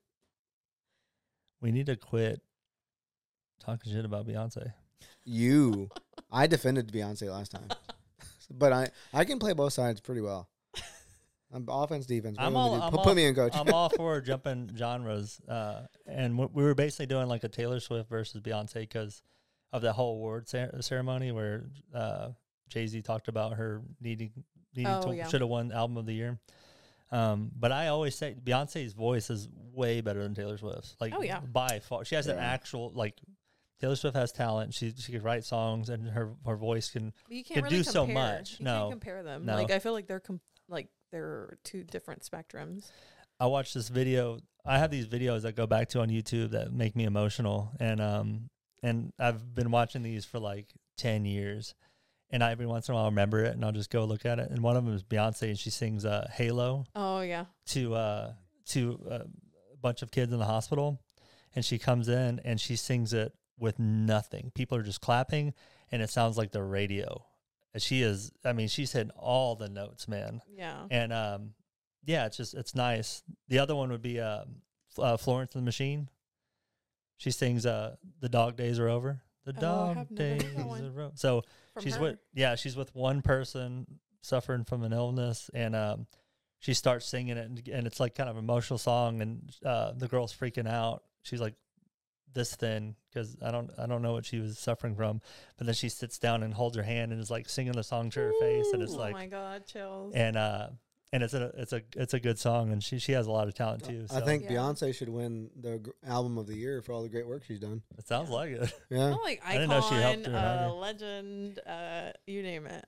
We need to quit talking shit about Beyonce. You. I defended Beyonce last time, but I I can play both sides pretty well. I'm offense, defense. What I'm do you want all, me to do? I'm Put, all, put me in, coach. I'm all for jumping genres. Uh, and w- we were basically doing like a Taylor Swift versus Beyonce because of that whole award cer- ceremony where uh, Jay-Z talked about her needing, needing Oh, to, yeah. should have won album of the year. Um, but I always say Beyonce's voice is way better than Taylor Swift's. Like, Oh, yeah. by far. She has an Yeah. actual, like, Taylor Swift has talent. She she could write songs and her, her voice can, But you can't Could really do so compare. much. You No. can't compare them. No. Like I feel like they're com- like they're two different spectrums. I watched this video. I have these videos that go back to on YouTube that make me emotional, and um, and I've been watching these for like ten years, and I, every once in a while I'll remember it, and I'll just go look at it. And one of them is Beyonce, and she sings uh, "Halo" Oh yeah. to uh to uh, a bunch of kids in the hospital, and she comes in and she sings it with nothing. People are just clapping, and it sounds like the radio. And she is. I mean, she's hitting all the notes, man. Yeah. And um, yeah, it's just it's nice. The other one would be um, F- uh, Florence and the Machine. She sings uh, "The Dog Days Are Over." The Oh, I dog have never heard days that one. are over. So From she's her. with yeah, she's with one person suffering from an illness, and um, she starts singing it, and, and it's like kind of an emotional song, and uh, the girl's freaking out. She's like this thin because I don't I don't know what she was suffering from, but then she sits down and holds her hand and is like singing the song to her face, and it's oh like my god, chills. and uh and it's a it's a it's a good song, and she she has a lot of talent too. So I think Yeah. Beyonce should win the gr- album of the year for all the great work she's done. it sounds Yeah. like it. Yeah. I'm like I didn't know she helped icon, her uh, either. legend, uh, you name it.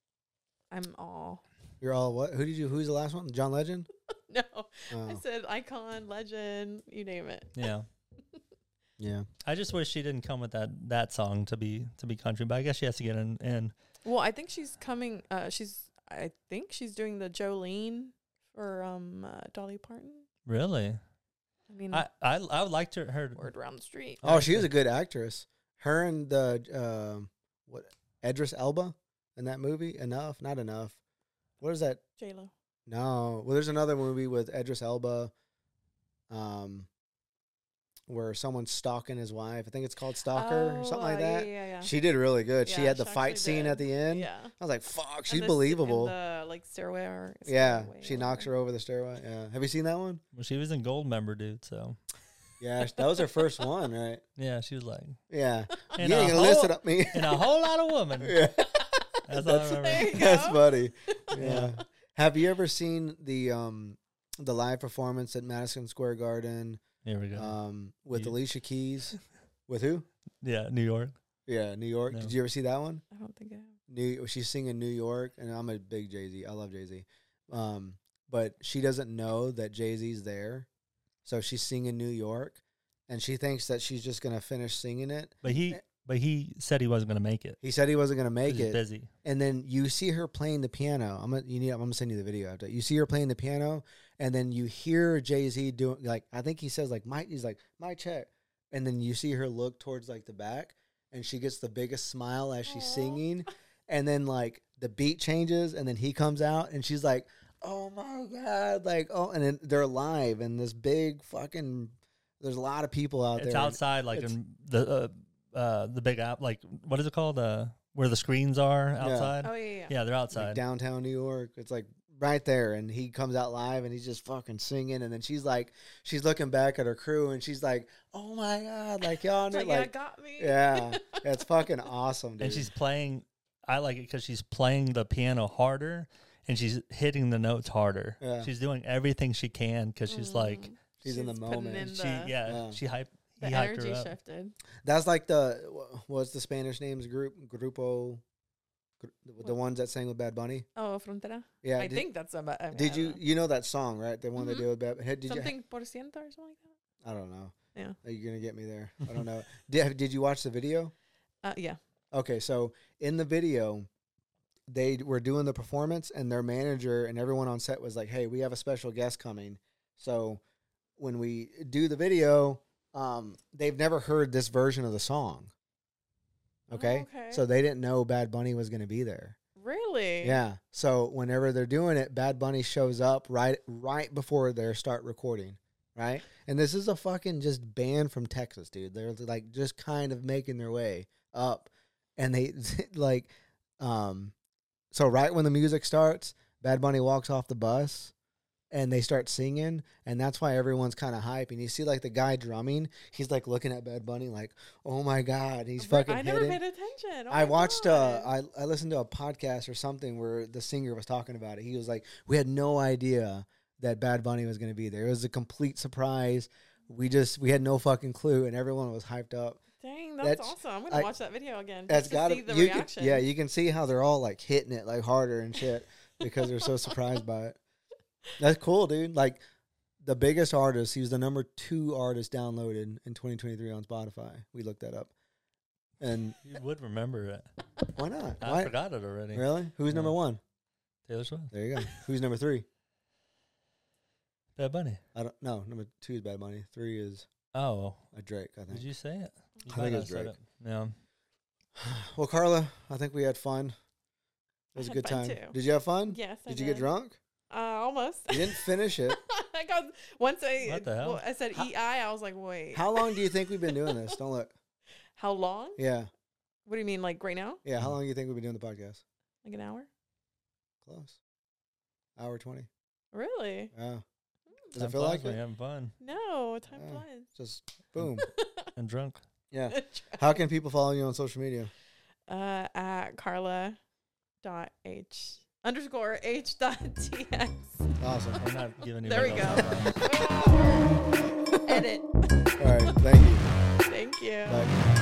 I'm all. You're all what? Who did you? Who's the last one? John Legend. No, I Oh, said icon, legend, you name it. Yeah, yeah. I just wish she didn't come with that that song to be to be country, but I guess she has to get in. in. Well, I think she's coming. Uh, she's. I think she's doing the Jolene for um uh, Dolly Parton. Really, I mean, I I I would like to her. word around the street. Oh, she was a good actress. Her and the um, what Idris Elba in that movie. Enough, not enough. What is that? J Lo. No. Well, there's another movie with Idris Elba, um, where someone's stalking his wife. I think it's called Stalker or something like Yeah, that. yeah, yeah. She did really good. she Yeah, had the she fight actually scene did. at the end. Yeah. I was like, "Fuck, And she's the s- believable." And the like stairway or Yeah, stairway she or knocks her whatever. over the stairway. Yeah, have you seen that one? Well, she was in Gold Member, dude. So Yeah, that was her first one, right? yeah, she was like Yeah, and you a ain't gonna whole, listen up me. and a whole lot of women. Yeah, That's all I That's- remember. There you that's go. funny. Yeah. Yeah. Have you ever seen the um the live performance at Madison Square Garden Here we go. um with You- Alicia Keys? With who? yeah, New York. Yeah, New York. No. Did you ever see that one? I don't think I have. New she's singing New York, and I'm a big Jay-Z. I love Jay-Z. Um, but she doesn't know that Jay-Z's there. So she's singing New York, and she thinks that she's just gonna finish singing it. But he but he said he wasn't going to make it. He said he wasn't gonna make He's it. busy. And then you see her playing the piano. I'm gonna you need I'm gonna send you the video after. You see her playing the piano, and then you hear Jay-Z doing like I think he says like my he's like my check, and then you see her look towards like the back, and she gets the biggest smile as she's Aw. singing, and then like the beat changes, and then he comes out, and she's like, oh my god, like oh, and then they're live, and this big fucking there's a lot of people out It's there. outside, like it's- in the uh, uh, the big app, like what is it called? Uh, where the screens are outside. Oh yeah, yeah. Yeah, they're like outside. downtown New York. It's like right there, and he comes out live, and he's just fucking singing, and then she's like, she's looking back at her crew, and she's like, "Oh my god, like y'all know, Like, yeah, like, got me. yeah, it's fucking awesome, dude." And she's playing. I like it because she's playing the piano harder and she's hitting the notes harder. Yeah. She's doing everything she can because she's like Mm. She's in the putting moment. in she the- yeah, Yeah. she hype The he hyped energy her up. shifted. That's like the wh- what's the Spanish names group Grupo, gr- the What? ones that sang with Bad Bunny. Oh, Frontera. Yeah, I did, think that's about. I mean, I did don't you know. you know that song right? The one they Mhm. did with Bad. Hey, did something por ciento or something like you? I don't know. Yeah. Are you gonna get me there? I don't know. did Did you watch the video? that? Uh, yeah. Okay, so in the video, they were doing the performance, and their manager and everyone on set was like, "Hey, we have a special guest coming." So when we do the video, um, they've never heard this version of the song. Okay, okay. so they didn't know Bad Bunny was going to be there. Really? Yeah. So whenever they're doing it, Bad Bunny shows up right right before they start recording. Right, and this is a fucking just band from Texas, dude. They're like just kind of making their way up, and they like, um, so right when the music starts, Bad Bunny walks off the bus, and they start singing, and that's why everyone's kind of hype. And you see like the guy drumming, he's like looking at Bad Bunny like, oh my god, he's Re- fucking. I never hitting. paid attention. Oh I my watched uh God. I I listened to a podcast or something where the singer was talking about it. He was like, we had no idea that Bad Bunny was going to be there. It was a complete surprise. We just we had no fucking clue, and everyone was hyped up. Dang, that's, that's- awesome. I'm gonna I- watch that video again. That's Just to got see to the you can, reaction. yeah, you can see how they're all like hitting it like harder and shit because they're so surprised by it. That's cool, dude. Like the biggest artist, he was the number two artist downloaded in twenty twenty-three on Spotify. We looked that up. And You would remember it. why not? I Why? forgot it already. Really? Who's number Yeah. one? Taylor Swift. There you go. Who's number three? Bad Bunny. I don't know. Number two is Bad Bunny. Three is Oh, a Drake, I think. did you say it? You I think might it have was said Drake. it. Yeah. Well, Carla, I think we had fun. It I was a had good fun time. too. Did you have fun? Yes. I Did you get drunk? Uh, almost. You didn't finish it. I got once I What the hell? well, I said How- E I. I was like, wait. How long do you think we've been doing this? Don't look. How long? Yeah. What do you mean, like right now? Yeah. How long do you think we've been doing the podcast? Like an hour? Close. Hour twenty. Really? Yeah. Does Time it feel flies like when it? you're having fun No, time Yeah. flies. Just boom. and drunk. Yeah. How can people follow you on social media? uh, at Carla dot H underscore H dot T X. Awesome. We're not giving There we anybody else go. that. Edit. All right. Thank you. Thank you. Bye.